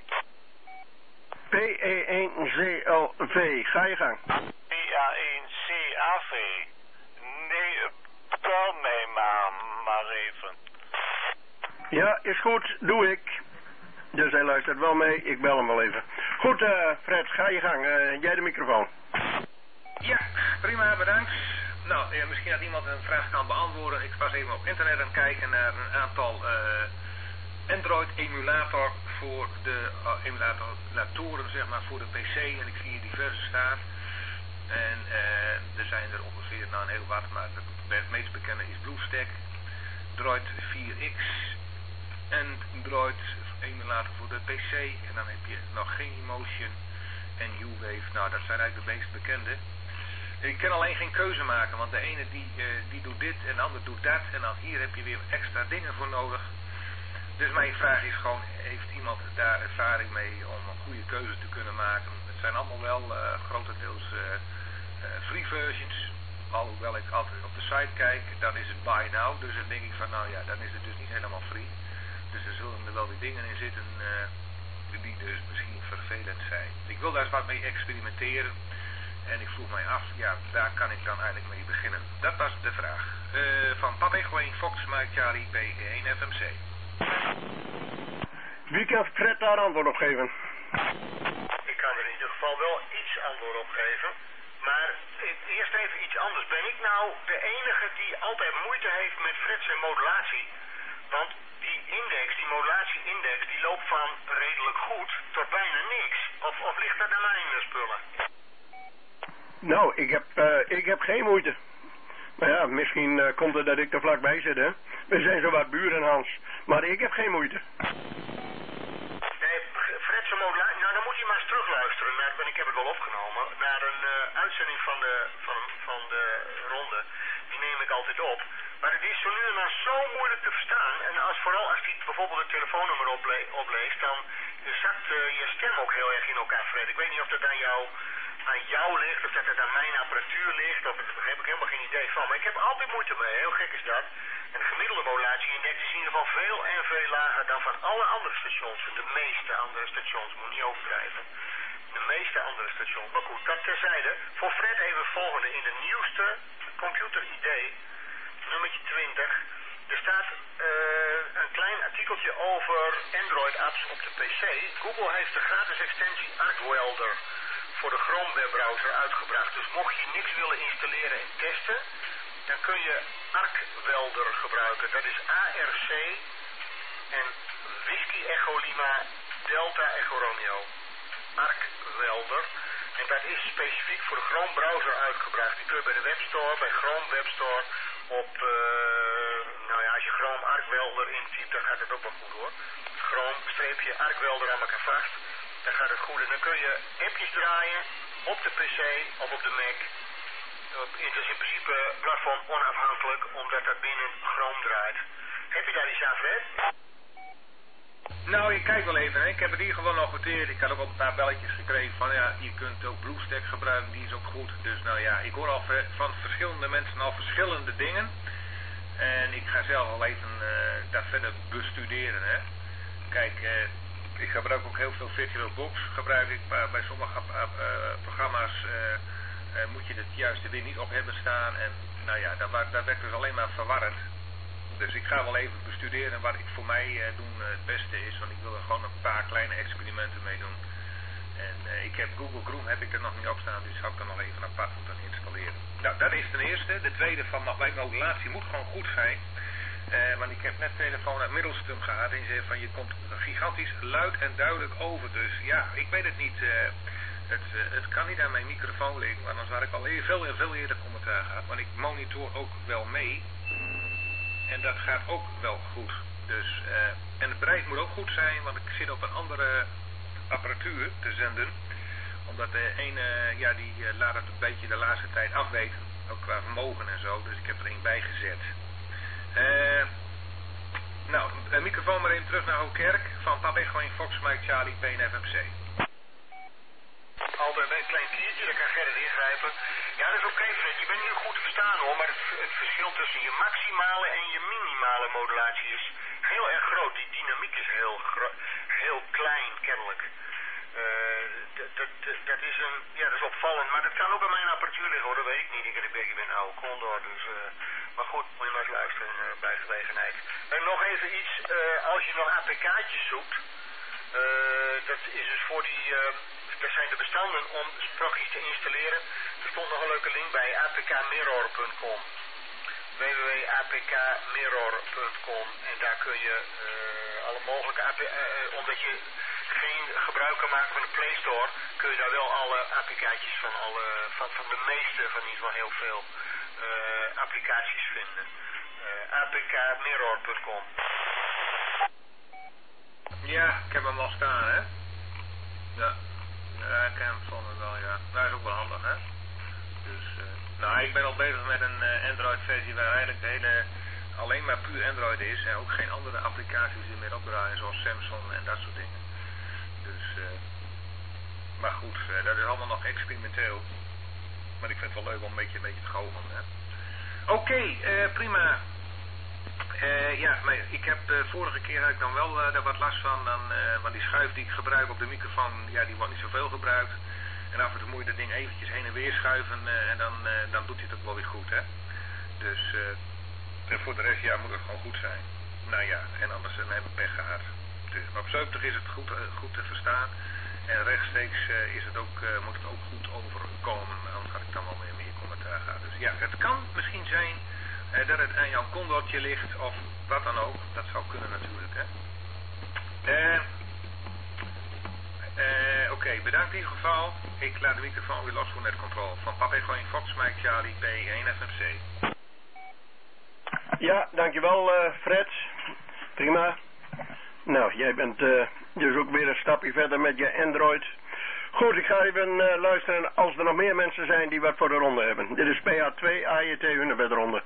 PE1CLV, ga je gang. PA1CAV. Nee, bel mij maar even. Ja, is goed, doe ik. Dus hij luistert wel mee, ik bel hem wel even. Goed, Fred, ga je gang. Jij de microfoon. Ja, prima, bedankt. Nou, misschien dat iemand een vraag kan beantwoorden. Ik was even op internet aan het kijken naar een aantal Android-emulator voor de emulatoren, zeg maar, voor de PC. En ik zie hier diverse staan. En er zijn er ongeveer een heel wat, maar het meest bekende is BlueStack, Droid 4X en Droid emulator voor de PC. En dan heb je nog Genymotion en U-Wave. Nou, dat zijn eigenlijk de meest bekende. Ik kan alleen geen keuze maken, want de ene die doet dit en de ander doet dat. En dan hier heb je weer extra dingen voor nodig. Dus mijn vraag is gewoon, heeft iemand daar ervaring mee om een goede keuze te kunnen maken? Het zijn allemaal wel grotendeels free versions. Alhoewel ik altijd op de site kijk, dan is het buy now. Dus dan denk ik van, nou ja, dan is het dus niet helemaal free. Dus er zullen er wel weer dingen in zitten die dus misschien vervelend zijn. Ik wil daar eens wat mee experimenteren. En ik vroeg mij af, ja, daar kan ik dan eigenlijk mee beginnen. Dat was de vraag. Van Papa Echo 1 Fox Mike Charlie P1 FMC. Wie kan Fred daar antwoord op geven? Ik kan er in ieder geval wel iets antwoord op geven. Maar eerst even iets anders. Ben ik nou de enige die altijd moeite heeft met Fred zijn modulatie? Want die index, die modulatieindex, die loopt van redelijk goed tot bijna niks. Of ligt dat aan mijn spullen? Nou, ik heb geen moeite. Maar ja, misschien komt het dat ik er vlakbij zit, hè. We zijn zo wat buren, Hans. Maar ik heb geen moeite. Nee, Fred zijn modulatie... Nou, dan moet je maar eens terugluisteren. Ik heb het wel opgenomen. Naar een uitzending van de ronde. Die neem ik altijd op. Maar het is zo nu en dan zo moeilijk te verstaan. En vooral als hij bijvoorbeeld het telefoonnummer opleest, dan zakt je stem ook heel erg in elkaar, Fred. Ik weet niet of dat aan jou ligt, of dat het aan mijn apparatuur ligt, of daar heb ik helemaal geen idee van. Maar ik heb er altijd moeite mee, heel gek is dat. En de gemiddelde modulatie-index is in ieder geval veel en veel lager dan van alle andere stations. De meeste andere stations, moet niet overdrijven. De meeste andere stations. Maar goed, dat terzijde. Voor Fred even het volgende. In de nieuwste computer-ID, nummertje 20, er staat een klein artikeltje over Android-apps op de PC. Google heeft de gratis extensie ArcWelder voor de Chrome webbrowser uitgebracht. Dus mocht je niks willen installeren en testen, dan kun je ArcWelder gebruiken. Dat is ARC en Whisky Echo Lima Delta Echo Romeo. ArcWelder. En dat is specifiek voor de Chrome browser uitgebracht. Die kun je bij de webstore, bij Chrome webstore, als je Chrome ArcWelder intypt, dan gaat het ook wel goed hoor. Chrome-ArcWelder aan elkaar vast. Dan gaat het goed. En dan kun je appjes draaien op de PC of op de Mac. Het is in principe platform onafhankelijk, omdat dat binnen Chrome draait. Heb je daar iets aan, Fred? Nou, ik kijk wel even. Hè. Ik heb het hier gewoon nog genoteerd. Ik had ook al een paar belletjes gekregen van ja, je kunt ook BlueStack gebruiken, die is ook goed. Dus nou ja, ik hoor al van verschillende mensen al verschillende dingen. En ik ga zelf al even dat verder bestuderen. Hè. Kijk, ik gebruik ook heel veel VirtualBox, gebruik ik, maar bij sommige programma's moet je het juiste weer niet op hebben staan. En nou ja, dat werkt dus alleen maar verwarrend. Dus ik ga wel even bestuderen wat ik voor mij doen het beste is, want ik wil er gewoon een paar kleine experimenten mee doen. En ik heb Google Chrome heb ik er nog niet op staan, dus zou ik er nog even apart moeten installeren. Nou, dat is ten eerste. De tweede van mijn modulatie moet gewoon goed zijn. Want ik heb net telefoon uit Middelstum gehad en die zei van je komt gigantisch luid en duidelijk over. Dus ja, ik weet het niet. Het kan niet aan mijn microfoon liggen, want anders had ik al veel eerder commentaar gehad. Want ik monitor ook wel mee. En dat gaat ook wel goed. Dus, en het bereik moet ook goed zijn, want ik zit op een andere apparatuur te zenden. Omdat de ene, die laat het een beetje de laatste tijd afweten. Ook qua vermogen en zo, dus ik heb er één bij gezet. Nou, een microfoon maar even terug naar Hoogkerk. Van Papa Echo in Fox, Mike Charlie, PNFMC. Albert, bij een klein kiertje, daar kan Gerrit ingrijpen. Ja, dat is oké, Fred. Je bent nu goed te verstaan hoor, maar het verschil tussen je maximale en je minimale modulatie is heel erg groot. Die dynamiek is heel klein, kennelijk. Dat is opvallend, maar dat kan ook bij mijn apparatuur liggen hoor, dat weet ik niet. Ik ben een oude Condor, dus... Maar goed, moet je maar eens luisteren bij gelegenheid. En nog even iets, als je nog APK'tjes zoekt, dat is dus voor die, dat zijn de bestanden om sprookjes te installeren. Er stond nog een leuke link bij apkmirror.com. www.apkmirror.com en daar kun je alle mogelijke omdat je geen gebruik kan maken van de Play Store, kun je daar wel alle APK'tjes van de meeste, van in ieder geval heel veel applicaties vinden. apkmirror.com. Ja, ik heb hem al staan, hè? Ja, ik ken hem zonder wel, ja. Dat is ook wel handig, hè? Dus, ik ben al bezig met een Android-versie waar eigenlijk alleen maar puur Android is en ook geen andere applicaties die meer opdraaien, zoals Samsung en dat soort dingen. Dus, maar goed, dat is allemaal nog experimenteel. Maar ik vind het wel leuk om een beetje te goochelen, hè. Oké, prima. Maar ik heb vorige keer had ik dan wel daar wat last van. Want die schuif die ik gebruik op de microfoon, die wordt niet zoveel gebruikt. En af en toe moet je dat ding eventjes heen en weer schuiven en dan doet hij het ook wel weer goed, hè. Dus voor de rest, moet het gewoon goed zijn. Nou ja, en anders hebben we pech gehad. Dus, maar op 70 is het goed te verstaan. En rechtstreeks moet het ook goed overkomen. Anders had ik dan wel meer commentaar gehad. Dus ja, het kan misschien zijn dat het aan jouw condortje ligt of wat dan ook. Dat zou kunnen natuurlijk, hè. Oké, bedankt in ieder geval. Ik laat de microfoon weer los voor netcontrol. Van Papa Echo in Fox, Mike Charlie, P1FMC. Ja, dankjewel Fred. Prima. Nou, jij bent dus ook weer een stapje verder met je Android. Goed, ik ga even luisteren als er nog meer mensen zijn die wat voor de ronde hebben. Dit is PA2 AJT Hunebedronde.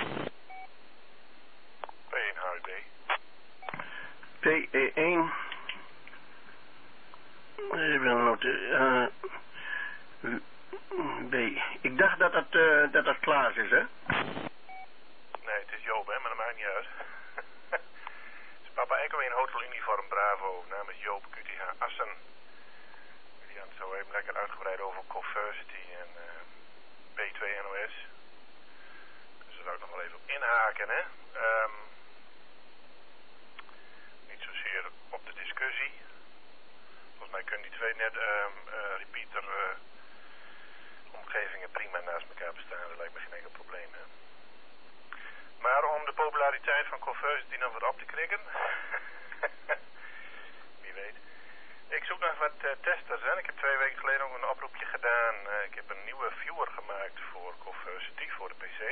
P1 HUB. PE1. Even noteren. B. Ik dacht dat dat klaar is, hè? Nee, het is Joop, hè, maar dat maakt niet uit. Het is Papa Echo in Hotel Uniform Bravo, namens Joop QTH Assen. Die had het zo even lekker uitgebreid over Coversity en P2 NOS. Dus daar zou ik nog wel even op inhaken, hè. Niet zozeer op de discussie. Volgens mij kunnen die twee net repeater omgevingen prima naast elkaar bestaan. Dat lijkt me geen enkel probleem, hè. Maar om de populariteit van Coversity nog wat op te krikken, wie weet. Ik zoek nog wat testers, hè. Ik heb 2 weken geleden ook een oproepje gedaan. Ik heb een nieuwe viewer gemaakt voor Coversity, voor de PC.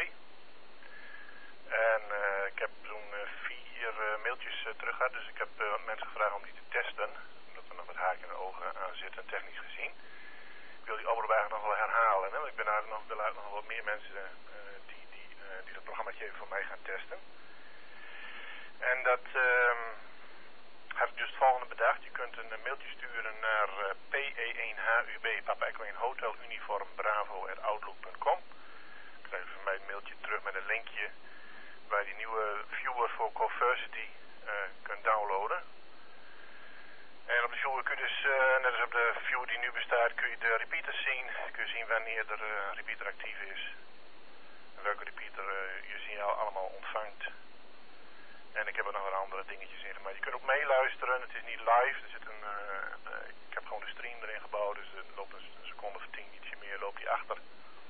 En ik heb zo'n 4 mailtjes terug gehad, dus ik heb mensen gevraagd om die te testen. Omdat er nog wat haken en ogen aan zitten, technisch gezien. Ik wil die oproep eigenlijk nog wel herhalen, hè. Want ik ben eigenlijk nog wat meer mensen die dat programmaatje even voor mij gaan testen. En dat heb ik dus het volgende bedacht. Je kunt een mailtje sturen naar PE1HUB, Papa Echo in Hotel Uniform Bravo @outlook.com. Dan krijg je van mij een mailtje terug met een linkje waar je die nieuwe viewer voor Coversity kunt downloaden. En op de viewer kun je dus, net als op de viewer die nu bestaat, kun je de repeaters zien. Kun je zien wanneer de repeater actief is. Welke repeater je signaal allemaal ontvangt. En ik heb er nog wat andere dingetjes in gemaakt. Je kunt ook meeluisteren, het is niet live. Ik heb gewoon de stream erin gebouwd, dus er loopt een seconde of 10, ietsje meer, loopt die achter.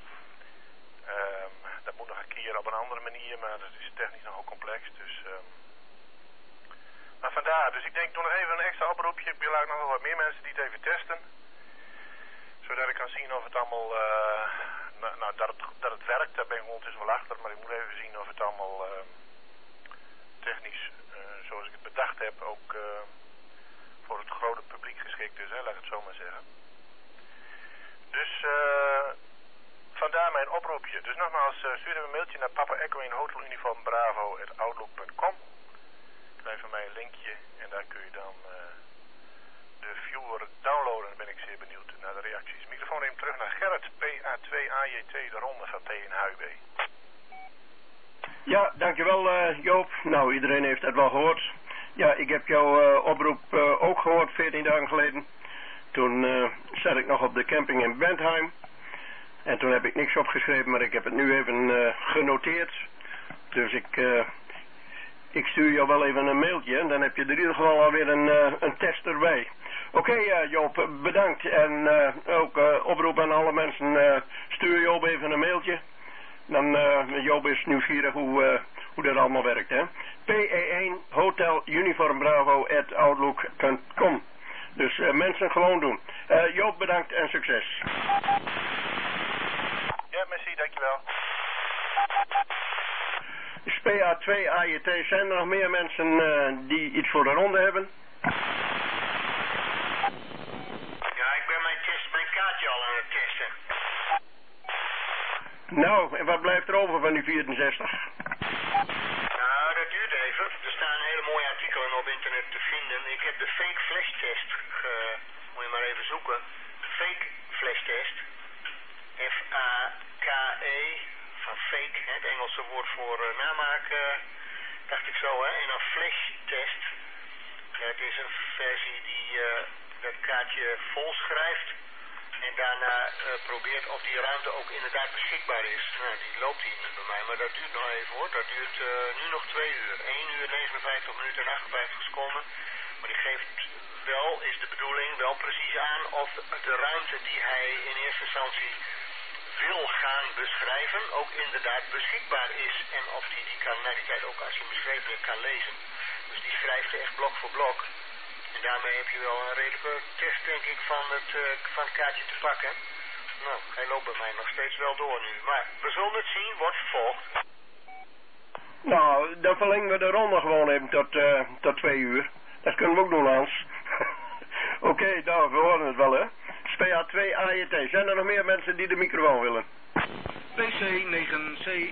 Dat moet nog een keer op een andere manier, maar dat is technisch nogal complex. Dus, maar vandaar, dus ik denk, doe nog even een extra oproepje. Ik wil eigenlijk nog wel wat meer mensen die het even testen. Zodat ik kan zien of het allemaal, dat het werkt, daar ben ik ondertussen wel achter. Maar ik moet even zien of het allemaal technisch zoals ik het bedacht heb, ook voor het grote publiek geschikt is, hè, laat ik het zo maar zeggen. Dus vandaar mijn oproepje. Dus nogmaals, stuur even een mailtje naar Papa Echo in Hotel Uniform Bravo @outlook.com. Krijg van mij een linkje en daar kun je dan de viewer downloaden. Dan ben ik zeer benieuwd naar de reacties. Microfoon neemt terug naar Gerrit, PA2AJT, de ronde van T in HUB. Ja, dankjewel Joop. Nou, iedereen heeft het wel gehoord. Ja, ik heb jouw oproep ook gehoord 14 dagen geleden. Toen zat ik nog op de camping in Bentheim. En toen heb ik niks opgeschreven, maar ik heb het nu even genoteerd. Dus ik stuur jou wel even een mailtje en dan heb je er in ieder geval alweer een test erbij. Oké, Joop, bedankt. En ook oproep aan alle mensen, stuur Joop even een mailtje. Dan, Joop is nieuwsgierig hoe dat allemaal werkt, hè. PE1 Hotel Uniform Bravo @outlook.com. Dus mensen gewoon doen. Joop, bedankt en succes. Ja, merci, dankjewel. PA2 AJT, zijn er nog meer mensen die iets voor de ronde hebben? Ja, ik ben mijn kaartje al aan het testen. Nou, en wat blijft er over van die 64? Nou, dat duurt even. Er staan hele mooie artikelen op internet te vinden. Ik heb de fake flash test, moet je maar even zoeken. Fake flash test. F-A-K-E, van fake, het Engelse woord voor namaken, dacht ik zo, hè. En dan flash test. Het is een versie die dat kaartje vol schrijft. En daarna probeert of die ruimte ook inderdaad beschikbaar is. Nou, die loopt hier niet bij mij, maar dat duurt nog even hoor. Dat duurt nu nog 2 uur. 1 uur, 59 minuten en 58 seconden. Maar die geeft wel, is de bedoeling, wel precies aan of de ruimte die hij in eerste instantie wil gaan beschrijven ook inderdaad beschikbaar is. En of die kan na die tijd ook als je hem beschreven hebt kan lezen. Dus die schrijft echt blok voor blok. En daarmee heb je wel een redelijke test, denk ik, van het kaartje te pakken. Nou, hij loopt bij mij nog steeds wel door nu. Maar we zullen het zien, wordt vervolgd. Nou, dan verlengen we de ronde gewoon even tot 2 uur. Dat kunnen we ook doen, Hans. Oké, nou, we horen het wel, hè. PA2 AJT. Zijn er nog meer mensen die de microfoon willen? PC9C.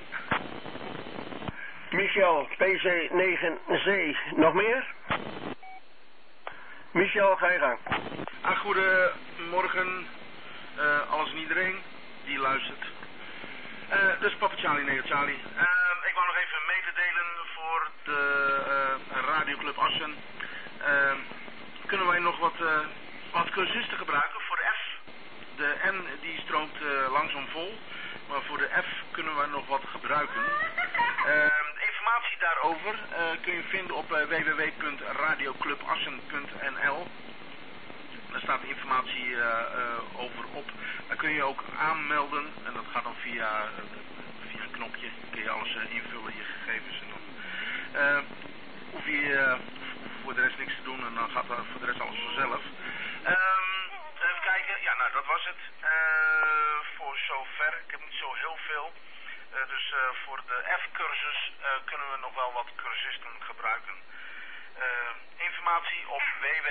Michel, PC9C. Nog meer? Michel, ga je gang. Goedemorgen, alles en iedereen die luistert. Dus Papa Charlie, Neder Charlie. Ik wou nog even mededelen voor de radioclub Assen. Kunnen wij nog wat cursisten gebruiken voor de F? De N die stroomt langzaam vol, maar voor de F kunnen we nog wat gebruiken. Informatie daarover kun je vinden op www.radioclubassen.nl. Daar staat informatie over op. Daar kun je ook aanmelden en dat gaat dan via een knopje. Kun je alles invullen, je gegevens en dan hoef je voor de rest niks te doen en dan gaat voor de rest alles vanzelf. Even kijken, ja nou dat was het voor zover. Ik heb niet zo heel veel. Dus voor de F-cursus kunnen we nog wel wat cursisten gebruiken. Informatie op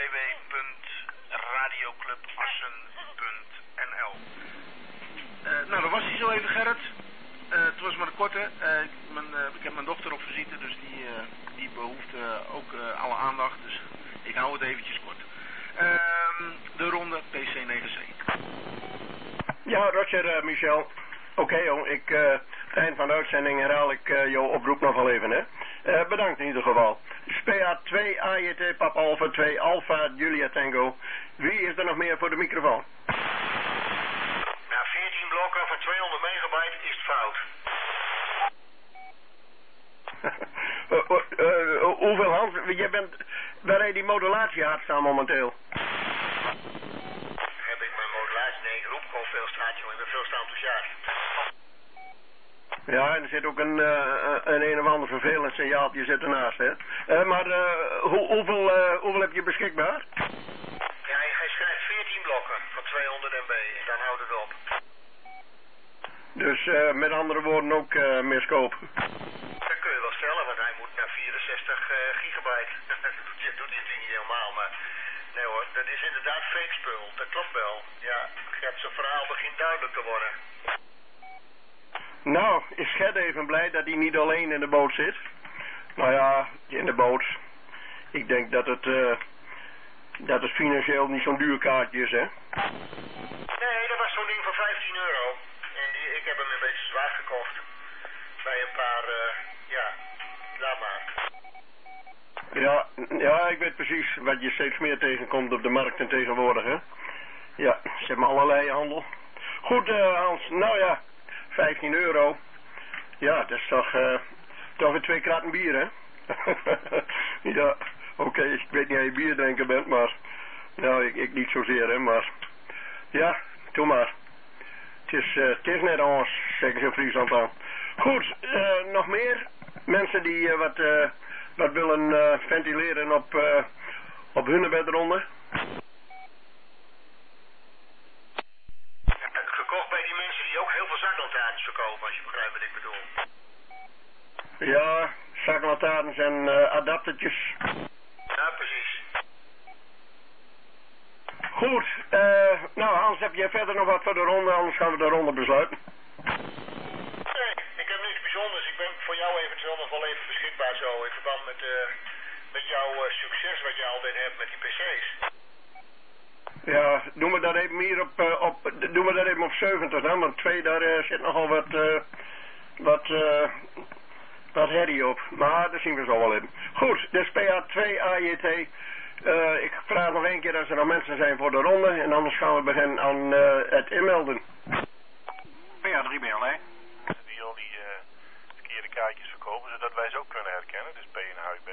www.radioclubassen.nl. Nou, dat was hij zo even, Gerrit. Het was maar een korte. Ik heb mijn dochter op visite, dus die behoeft ook alle aandacht. Dus ik hou het eventjes kort. De ronde PC9C. Ja, Roger, Michel. Oké, jong, eind van de uitzending herhaal ik jouw oproep nog wel even, hè. Bedankt in ieder geval. PA2 AJT Papa Alpha 2 Alpha Julia Tango. Wie is er nog meer voor de microfoon? Na 14 blokken van 200 megabyte is het fout. Hoeveel Hans? Je bent, waar heb je die modulatie hard staan momenteel? Heb ik mijn modulatie? Nee, ik roep gewoon veel straatje, want ik ben veel te enthousiast. Ja, en er zit ook een of ander vervelend signaaltje zit ernaast, hè. Maar hoeveel heb je beschikbaar? Ja, hij schrijft 14 blokken van 200 MB en dan houdt het op. Dus met andere woorden ook meer scope. Dat kun je wel stellen, want hij moet naar 64 gigabyte. inderdaad fake spul, dat klopt wel. Ja, Gert, zijn verhaal begint duidelijk te worden. Nou, is Gert even blij dat hij niet alleen in de boot zit? Nou ja, in de boot. Ik denk dat het financieel niet zo'n duur kaartje is, hè? Nee, dat was zo'n ding van €15. En ik heb hem een beetje zwaar gekocht. Bij een paar, laat maar. Ja, ik weet precies wat je steeds meer tegenkomt op de markt en tegenwoordig, hè? Ja, ze hebben allerlei handel. Goed, Hans, nou ja, €15. Ja, dat is toch weer 2 kratten bier, hè? Ja, oké, ik weet niet of je bierdrinker bent, maar... Nou, ik niet zozeer, hè, maar... Ja, doe maar. Het is net anders, zeggen ze in Friesland aan. Goed, nog meer mensen die wat willen ventileren op hun bedronde? Gekocht bij die mensen die ook heel veel zaklantaarns verkopen, als je begrijpt wat ik bedoel. Ja, zaklantaarns en adaptertjes. Ja, precies. Goed, nou Hans, heb jij verder nog wat voor de ronde, anders gaan we de ronde besluiten. Nee, ik heb niks bijzonders. Ik ben voor jou eventueel nog wel even beschikbaar zo in verband met jouw succes wat je altijd hebt met die PC's. Ja, doen we dat even hier doen we dat even op 70 dan, want 2 daar zit nogal wat herrie op. Maar dat zien we zo wel in. Goed, dus PA2 AJT. Ik vraag nog 1 keer als er nog mensen zijn voor de ronde en anders gaan we beginnen aan het inmelden. PA3 BLE. Die al die verkeerde kaartjes verkopen, zodat wij ze ook kunnen herkennen, dus P en HUB.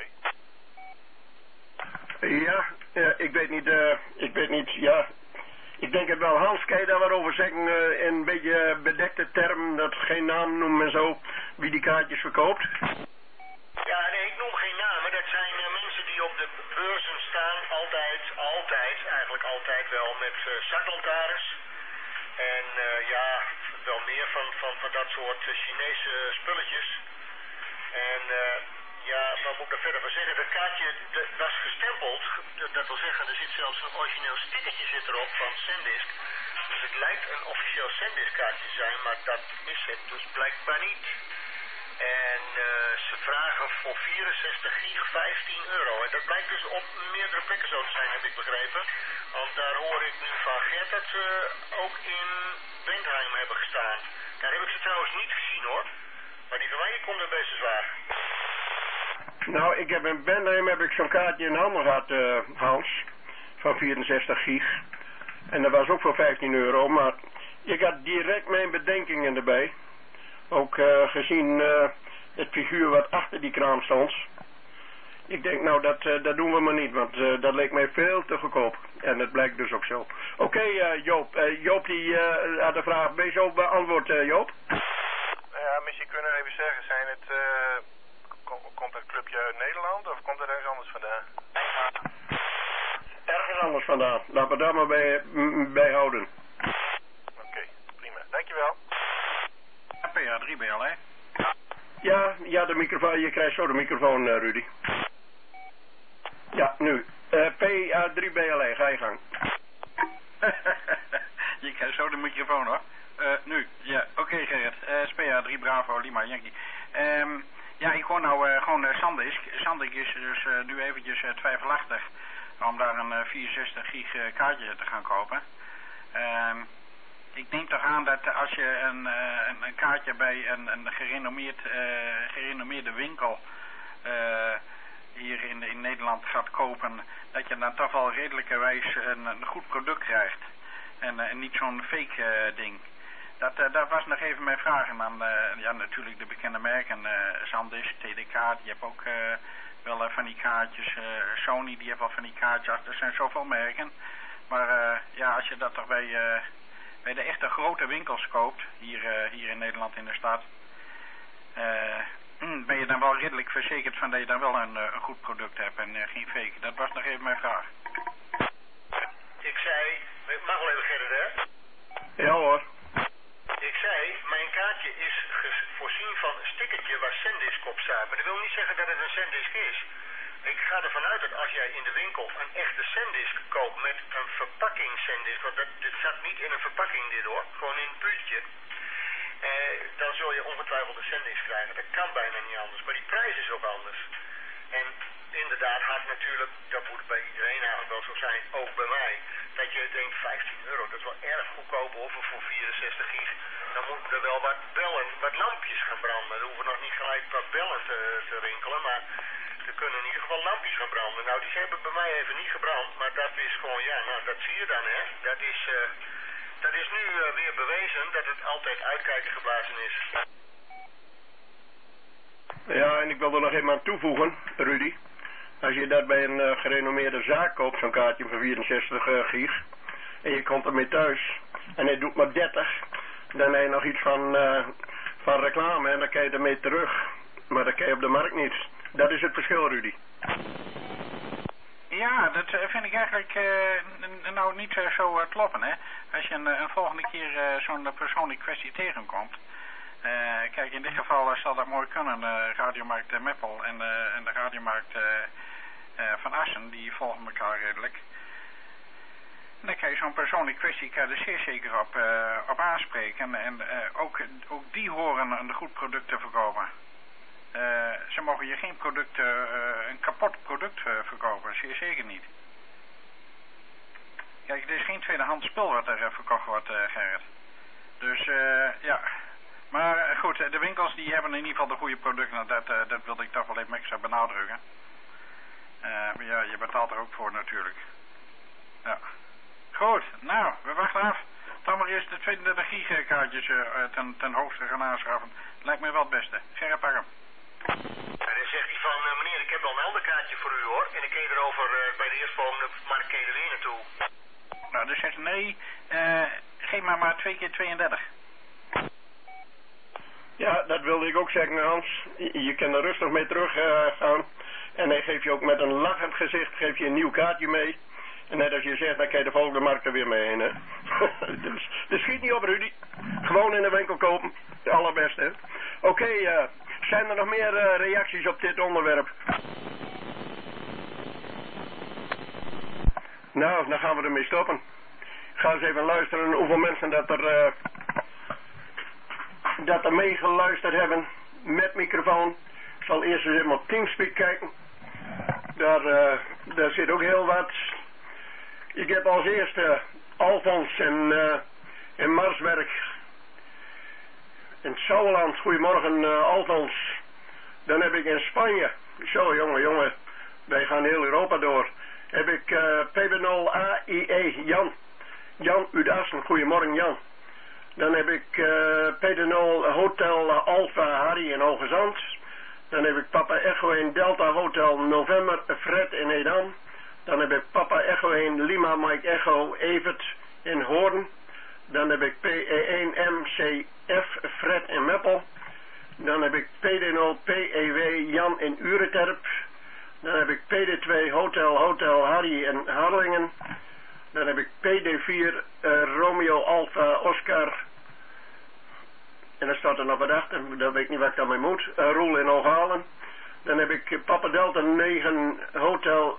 Ja, ik weet niet, ja. Ik denk het wel. Hans, kan je daar wat over zeggen in een beetje bedekte term, dat geen naam noemen en zo, wie die kaartjes verkoopt? Ja, nee, ik noem geen namen. Dat zijn mensen die op de beurzen staan, eigenlijk altijd wel met zaklantaarns. En wel meer van dat soort Chinese spulletjes. En wat moet ik er verder van zeggen? Dat kaartje was gestempeld, dat wil zeggen, er zit zelfs een origineel stickertje zit erop van SanDisk. Dus het lijkt een officieel SanDisk kaartje te zijn, maar dat is het dus blijkbaar niet. En ze vragen voor 64 gig €15. En dat blijkt dus op meerdere plekken zo te zijn, heb ik begrepen. Want daar hoor ik nu van Gert dat ze ook in Bentheim hebben gestaan. Daar heb ik ze trouwens niet gezien hoor. Maar die van mij komt er best zwaar. Nou, ik heb in Bentheim zo'n kaartje in handen gehad, Hans. Van 64 gig. En dat was ook voor €15. Maar ik had direct mijn bedenkingen erbij. Ook gezien het figuur wat achter die kraam stond. Ik denk nou dat doen we maar niet, want dat leek mij veel te goedkoop. En het blijkt dus ook zo. Oké, Joop. Joop die had de vraag B zo beantwoord, Joop. Ja, misschien kunnen we even zeggen, zijn het, komt het clubje uit Nederland of komt het ergens anders vandaan? Ergens anders vandaan. Laten we daar maar bij houden. Oké, prima. Dankjewel. PA3 BLE. Ja, de microfoon. Je krijgt zo de microfoon, Rudy. Ja, nu. PA3 BLE, ga je gang. Je krijgt zo de microfoon hoor. Nu, ja, oké Gerrit. SPA3 Bravo Lima Yankee. Ja, ik hoor nou gewoon SanDisk. SanDisk is dus nu eventjes twijfelachtig om daar een 64 gig kaartje te gaan kopen. Ik neem toch aan dat als je een kaartje bij een gerenommeerde winkel hier in Nederland gaat kopen, dat je dan toch wel redelijkerwijs een goed product krijgt. En niet zo'n fake ding. Dat was nog even mijn vraag. En dan natuurlijk de bekende merken, SanDisk, TDK, die hebben ook wel van die kaartjes. Sony, die heeft wel van die kaartjes. Er zijn zoveel merken. Maar als je dat toch bij de echte grote winkels koopt, hier in Nederland in de stad, ben je dan wel redelijk verzekerd van dat je dan wel een goed product hebt en geen fake. Dat was nog even mijn vraag. Ik zei, mag wel even Gerrit hè? Ja hoor. Ik zei, mijn kaartje is voorzien van een stickertje waar SanDisk op staat. Maar dat wil niet zeggen dat het een SanDisk is. Ik ga ervan uit dat als jij in de winkel een echte SanDisk koopt met een verpakking SanDisk, want dit zat niet in een verpakking dit hoor, gewoon in een puutje. Dan zul je ongetwijfeld een SanDisk krijgen. Dat kan bijna niet anders, maar die prijs is ook anders. En inderdaad had natuurlijk, dat moet bij iedereen eigenlijk wel zo zijn, ook bij mij, dat je denkt 15 euro, dat is wel erg goedkoop hoor, voor 64 gig. Dan moeten er wel wat lampjes gaan branden. Er hoeven nog niet gelijk wat bellen te rinkelen, maar er kunnen in ieder geval lampjes gaan branden. Nou, die hebben bij mij even niet gebrand, maar dat is gewoon, ja, nou, dat zie je dan hè. Dat is nu weer bewezen dat het altijd uitkijken geblazen is. Ja, en ik wil er nog even aan toevoegen, Rudy. Als je dat bij een gerenommeerde zaak koopt, zo'n kaartje van 64 gig, en je komt ermee thuis, en hij doet maar 30, dan heb je nog iets van reclame, en dan krijg je ermee terug. Maar dat krijg je op de markt niet. Dat is het verschil, Rudy. Ja, dat vind ik eigenlijk nou niet zo kloppen, hè. Als je een volgende keer zo'n persoon in kwestie tegenkomt. Kijk, in dit geval zal dat mooi kunnen. Radiomarkt Meppel en de Radiomarkt van Assen, die volgen elkaar redelijk. En dan kan je zo'n persoon in kwestie er zeer zeker op aanspreken. En ook die horen een goed product te verkopen. Ze mogen je geen product, een kapot product verkopen, zeer zeker niet. Kijk, het is geen tweedehands spul wat er verkocht wordt, Gerrit. Dus ja, maar goed, de winkels die hebben in ieder geval de goede producten, dat wilde ik toch wel even extra benadrukken. Maar ja, je betaalt er ook voor natuurlijk. Ja. Goed, nou, we wachten af. Dan maar eerst de 32 gig kaartjes ten hoogste gaan aanschaffen. Lijkt me wel het beste. Gerrit, pak hem. En dan zegt hij van, meneer, ik heb wel een ander kaartje voor u hoor. En dan kun je erover bij de eerstvolgende markt kun je er weer naartoe. Nou, dus zegt nee, geef maar 2 keer 32. Ja, dat wilde ik ook zeggen, Hans. Je kan er rustig mee terug gaan. En hij geeft je ook met een lachend gezicht geef je een nieuw kaartje mee. En net als je zegt, dan kan je de volgende markt er weer mee heen, hè. Dus schiet niet op, Rudy. Gewoon in de winkel kopen. Het allerbeste, hè. Oké, zijn er nog meer reacties op dit onderwerp? Nou, dan gaan we ermee stoppen. Ik ga eens even luisteren hoeveel mensen dat er mee geluisterd hebben met microfoon. Ik zal eerst eens even op Teamspeak kijken. Daar zit ook heel wat. Ik heb als eerste Alfons in Marsberg. In Sauerland, goedemorgen Alfons. Dan heb ik in Spanje, zo jongen, wij gaan heel Europa door. Heb ik PB0AIE Jan Udassen, goedemorgen Jan. Dan heb ik PD0 Hotel Alpha Harry in Hoogezand. Dan heb ik Papa Echo 1 Delta Hotel November Fred in Edam. Dan heb ik Papa Echo 1 Lima Mike Echo Evert in Hoorn. Dan heb ik PE1MCF Fred in Meppel. Dan heb ik PD0 PEW Jan in Ureterp. Dan heb ik PD2 Hotel Harry in Harlingen. Dan heb ik PD4 Romeo Alpha Oscar. En dan staat er nog wat achter, dat weet ik niet wat ik daarmee moet. Roel in Ooghalen. Dan heb ik Papa Delta 9 Hotel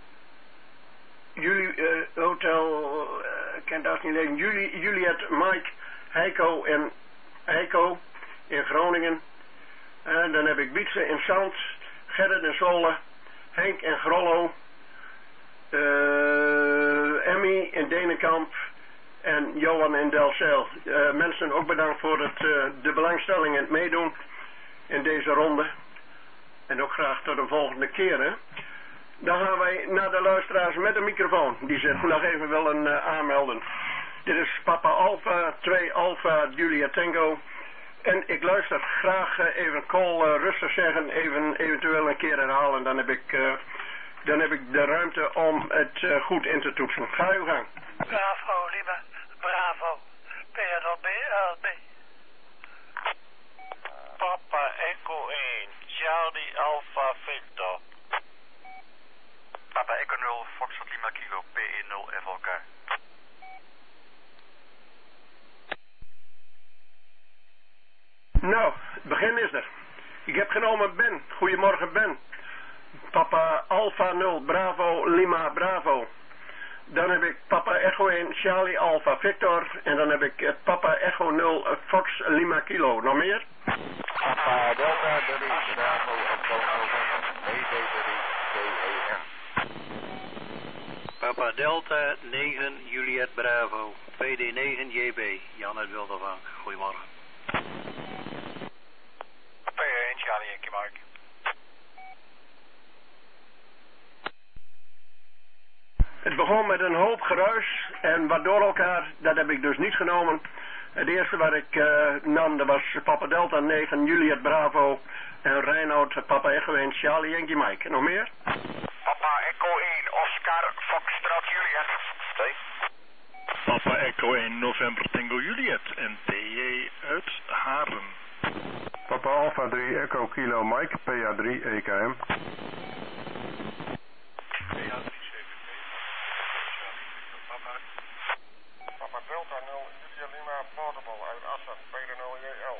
ik kan dat niet lezen. Juliet Mike Heiko en Heiko in Groningen. En dan heb ik Wietse in Zand, Gerrit in Zwolle, Henk in Grollo, Emmy in Denenkamp en Johan in Delfzijl. Mensen ook bedankt voor de belangstelling en het meedoen in deze ronde. En ook graag tot de volgende keer, hè. Dan gaan wij naar de luisteraars met een microfoon. Die zich nog even willen aanmelden. Dit is Papa Alpha 2 Alpha Julia Tango. En ik luister graag even Cole rustig zeggen. Even eventueel een keer herhalen. Dan heb ik de ruimte om het goed in te toetsen. Ga uw gang. Bravo, Lima. Bravo. PNLB. Papa Echo 1 Charlie Alpha Victor. Papa Echo 0 Foxtrot Lima Kilo PE0 FLK. Nou, het begin is er. Ik heb genomen Ben. Goedemorgen Ben. Papa Alpha 0 Bravo Lima Bravo. Dan heb ik Papa Echo 1 Charlie Alpha Victor. En dan heb ik Papa Echo 0 Fox Lima Kilo. Nog meer? Papa Delta 3 Bravo Echo November BD3 DEN. Papa Delta 9 Juliet Bravo PD9 JB. Jan uit Wildervank. Goedemorgen. P1 Charlie Yankee Mike. Het begon met een hoop geruis en wat door elkaar, dat heb ik dus niet genomen. Het eerste wat ik nam, dat was Papa Delta 9 Juliet Bravo en Reinoud Papa Echo 1 Charlie Yankee Mike. Nog meer? Papa Echo 1 Oscar Foxtrot Juliet. Papa Echo 1 November Tango Juliet en TJ uit Haren. Papa Alpha 3 Echo Kilo Mike PA3 EKM. Papa Delta 0 Julia Lima Portable uit Assen PD0JL.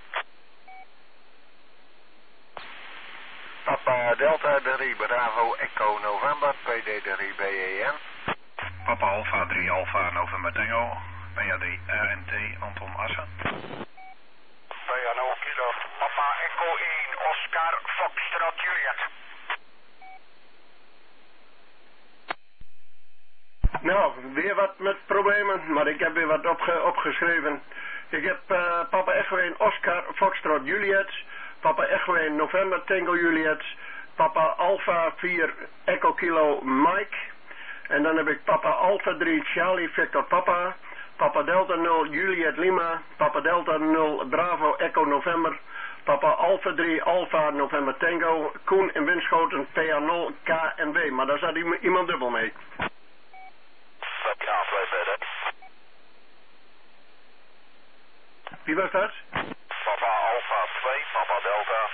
Papa Delta 3 Bravo Echo November PD3 BEN. Papa Alpha 3 Alpha November Tango PA3 RNT Anton Assen. PA0 Kilo Papa Echo 1 Oscar Foxtrot Juliet. Nou, weer wat met problemen, maar ik heb weer wat opgeschreven. Ik heb Papa Echo 1 Oscar Foxtrot Juliet, Papa Echo 1 November Tango Juliet, Papa Alpha 4 Echo Kilo Mike. En dan heb ik Papa Alpha 3 Charlie Victor Papa, Papa Delta 0 Juliet Lima, Papa Delta 0 Bravo Echo November, Papa Alpha 3 Alpha November Tango, Koen in Winschoten PA0 KNW. Maar daar zat iemand dubbel mee. Wie was dat? Papa Alpha 2 Papa Delta.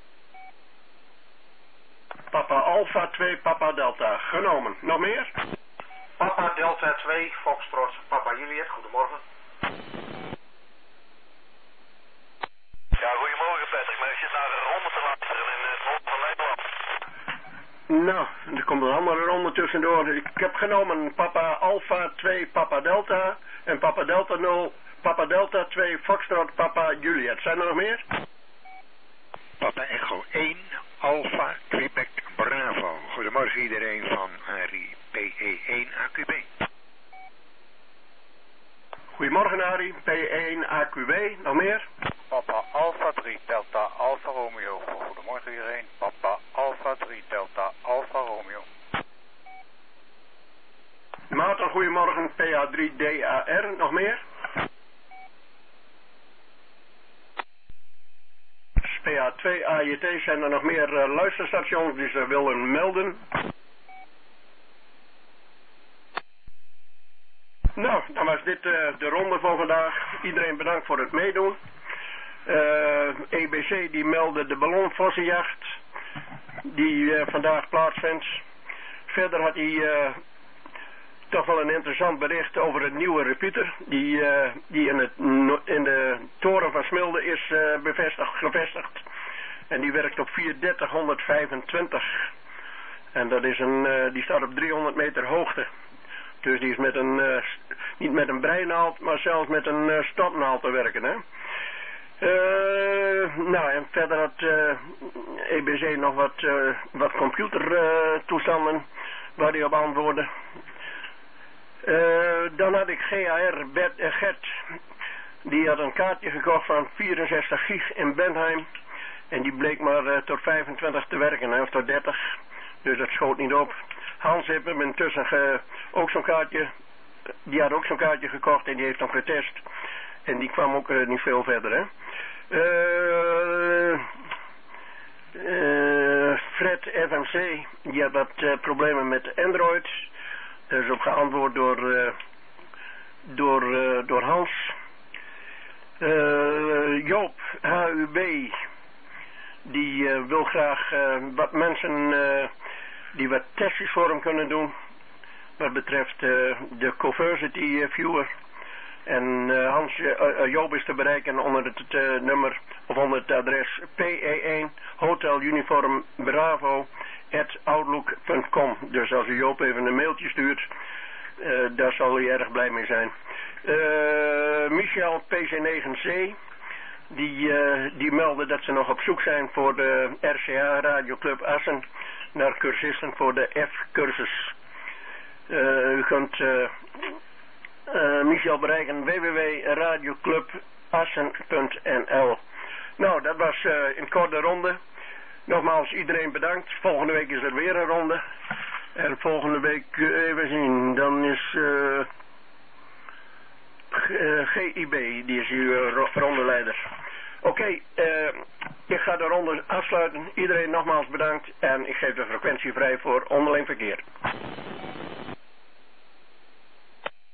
Papa Alpha 2 Papa Delta. Genomen. Nog meer? Papa Delta 2 Foxtrot Papa Juliet. Goedemorgen. Ja, goedemorgen Patrick. Maar ik zit naar een ronde te luisteren in het noorden van Nederland. Nou, er komt een andere ronde tussendoor. Ik heb genomen Papa Alpha 2 Papa Delta en Papa Delta 0, Papa Delta 2 Foxtrot Papa Juliet. Zijn er nog meer? Papa Echo 1 Alpha Quebec Bravo. Goedemorgen iedereen van Harry PE1 AQB. Goedemorgen Harry, P1 AQB. Nog meer? Papa Alpha 3 Delta Alpha Romeo. Goedemorgen iedereen. Papa Alpha 3 Delta Alpha Romeo. Maarten, goedemorgen, PA3 DAR. Nog meer? PA2 AJT. Zijn er nog meer luisterstations die ze willen melden? Nou, dan was dit de ronde van vandaag. Iedereen bedankt voor het meedoen. EBC die meldde de ballonvossenjacht die vandaag plaatsvindt. Verder had hij toch wel een interessant bericht over het nieuwe repeater die in de toren van Smilde is gevestigd. En die werkt op 430-125. En dat is die staat op 300 meter hoogte. Dus die is niet met een breinaald, maar zelfs met een stopnaald te werken, hè. Nou, en verder had EBC nog wat computertoestanden waar hij op antwoordde. Dan had ik GAR Gert. Die had een kaartje gekocht van 64 gig in Bentheim. En die bleek maar tot 25 te werken, hè, of tot 30. Dus dat schoot niet op. Hans heeft hem intussen ook zo'n kaartje. Die had ook zo'n kaartje gekocht en die heeft hem getest. En die kwam ook niet veel verder, hè. Fred FMC, die had wat problemen met Android. Daar is op geantwoord door Hans. Joop HUB, die wil graag wat mensen die wat testjes voor hem kunnen doen. Wat betreft de Coversity Viewer. En Joop is te bereiken onder het nummer of onder het adres PE1 Hotel Uniform Bravo joop@outlook.com. Dus als u Joop even een mailtje stuurt, daar zal hij erg blij mee zijn. Michel PC9C, die meldde dat ze nog op zoek zijn voor de RCA Radioclub Assen naar cursisten voor de F-cursus. U kunt Michel bereiken www.radioclubassen.nl. Nou, dat was een korte ronde. Nogmaals, iedereen bedankt. Volgende week is er weer een ronde. En volgende week, even zien, dan is GIB, die is uw rondeleider. Oké, ik ga de ronde afsluiten. Iedereen nogmaals bedankt en ik geef de frequentie vrij voor onderling verkeer.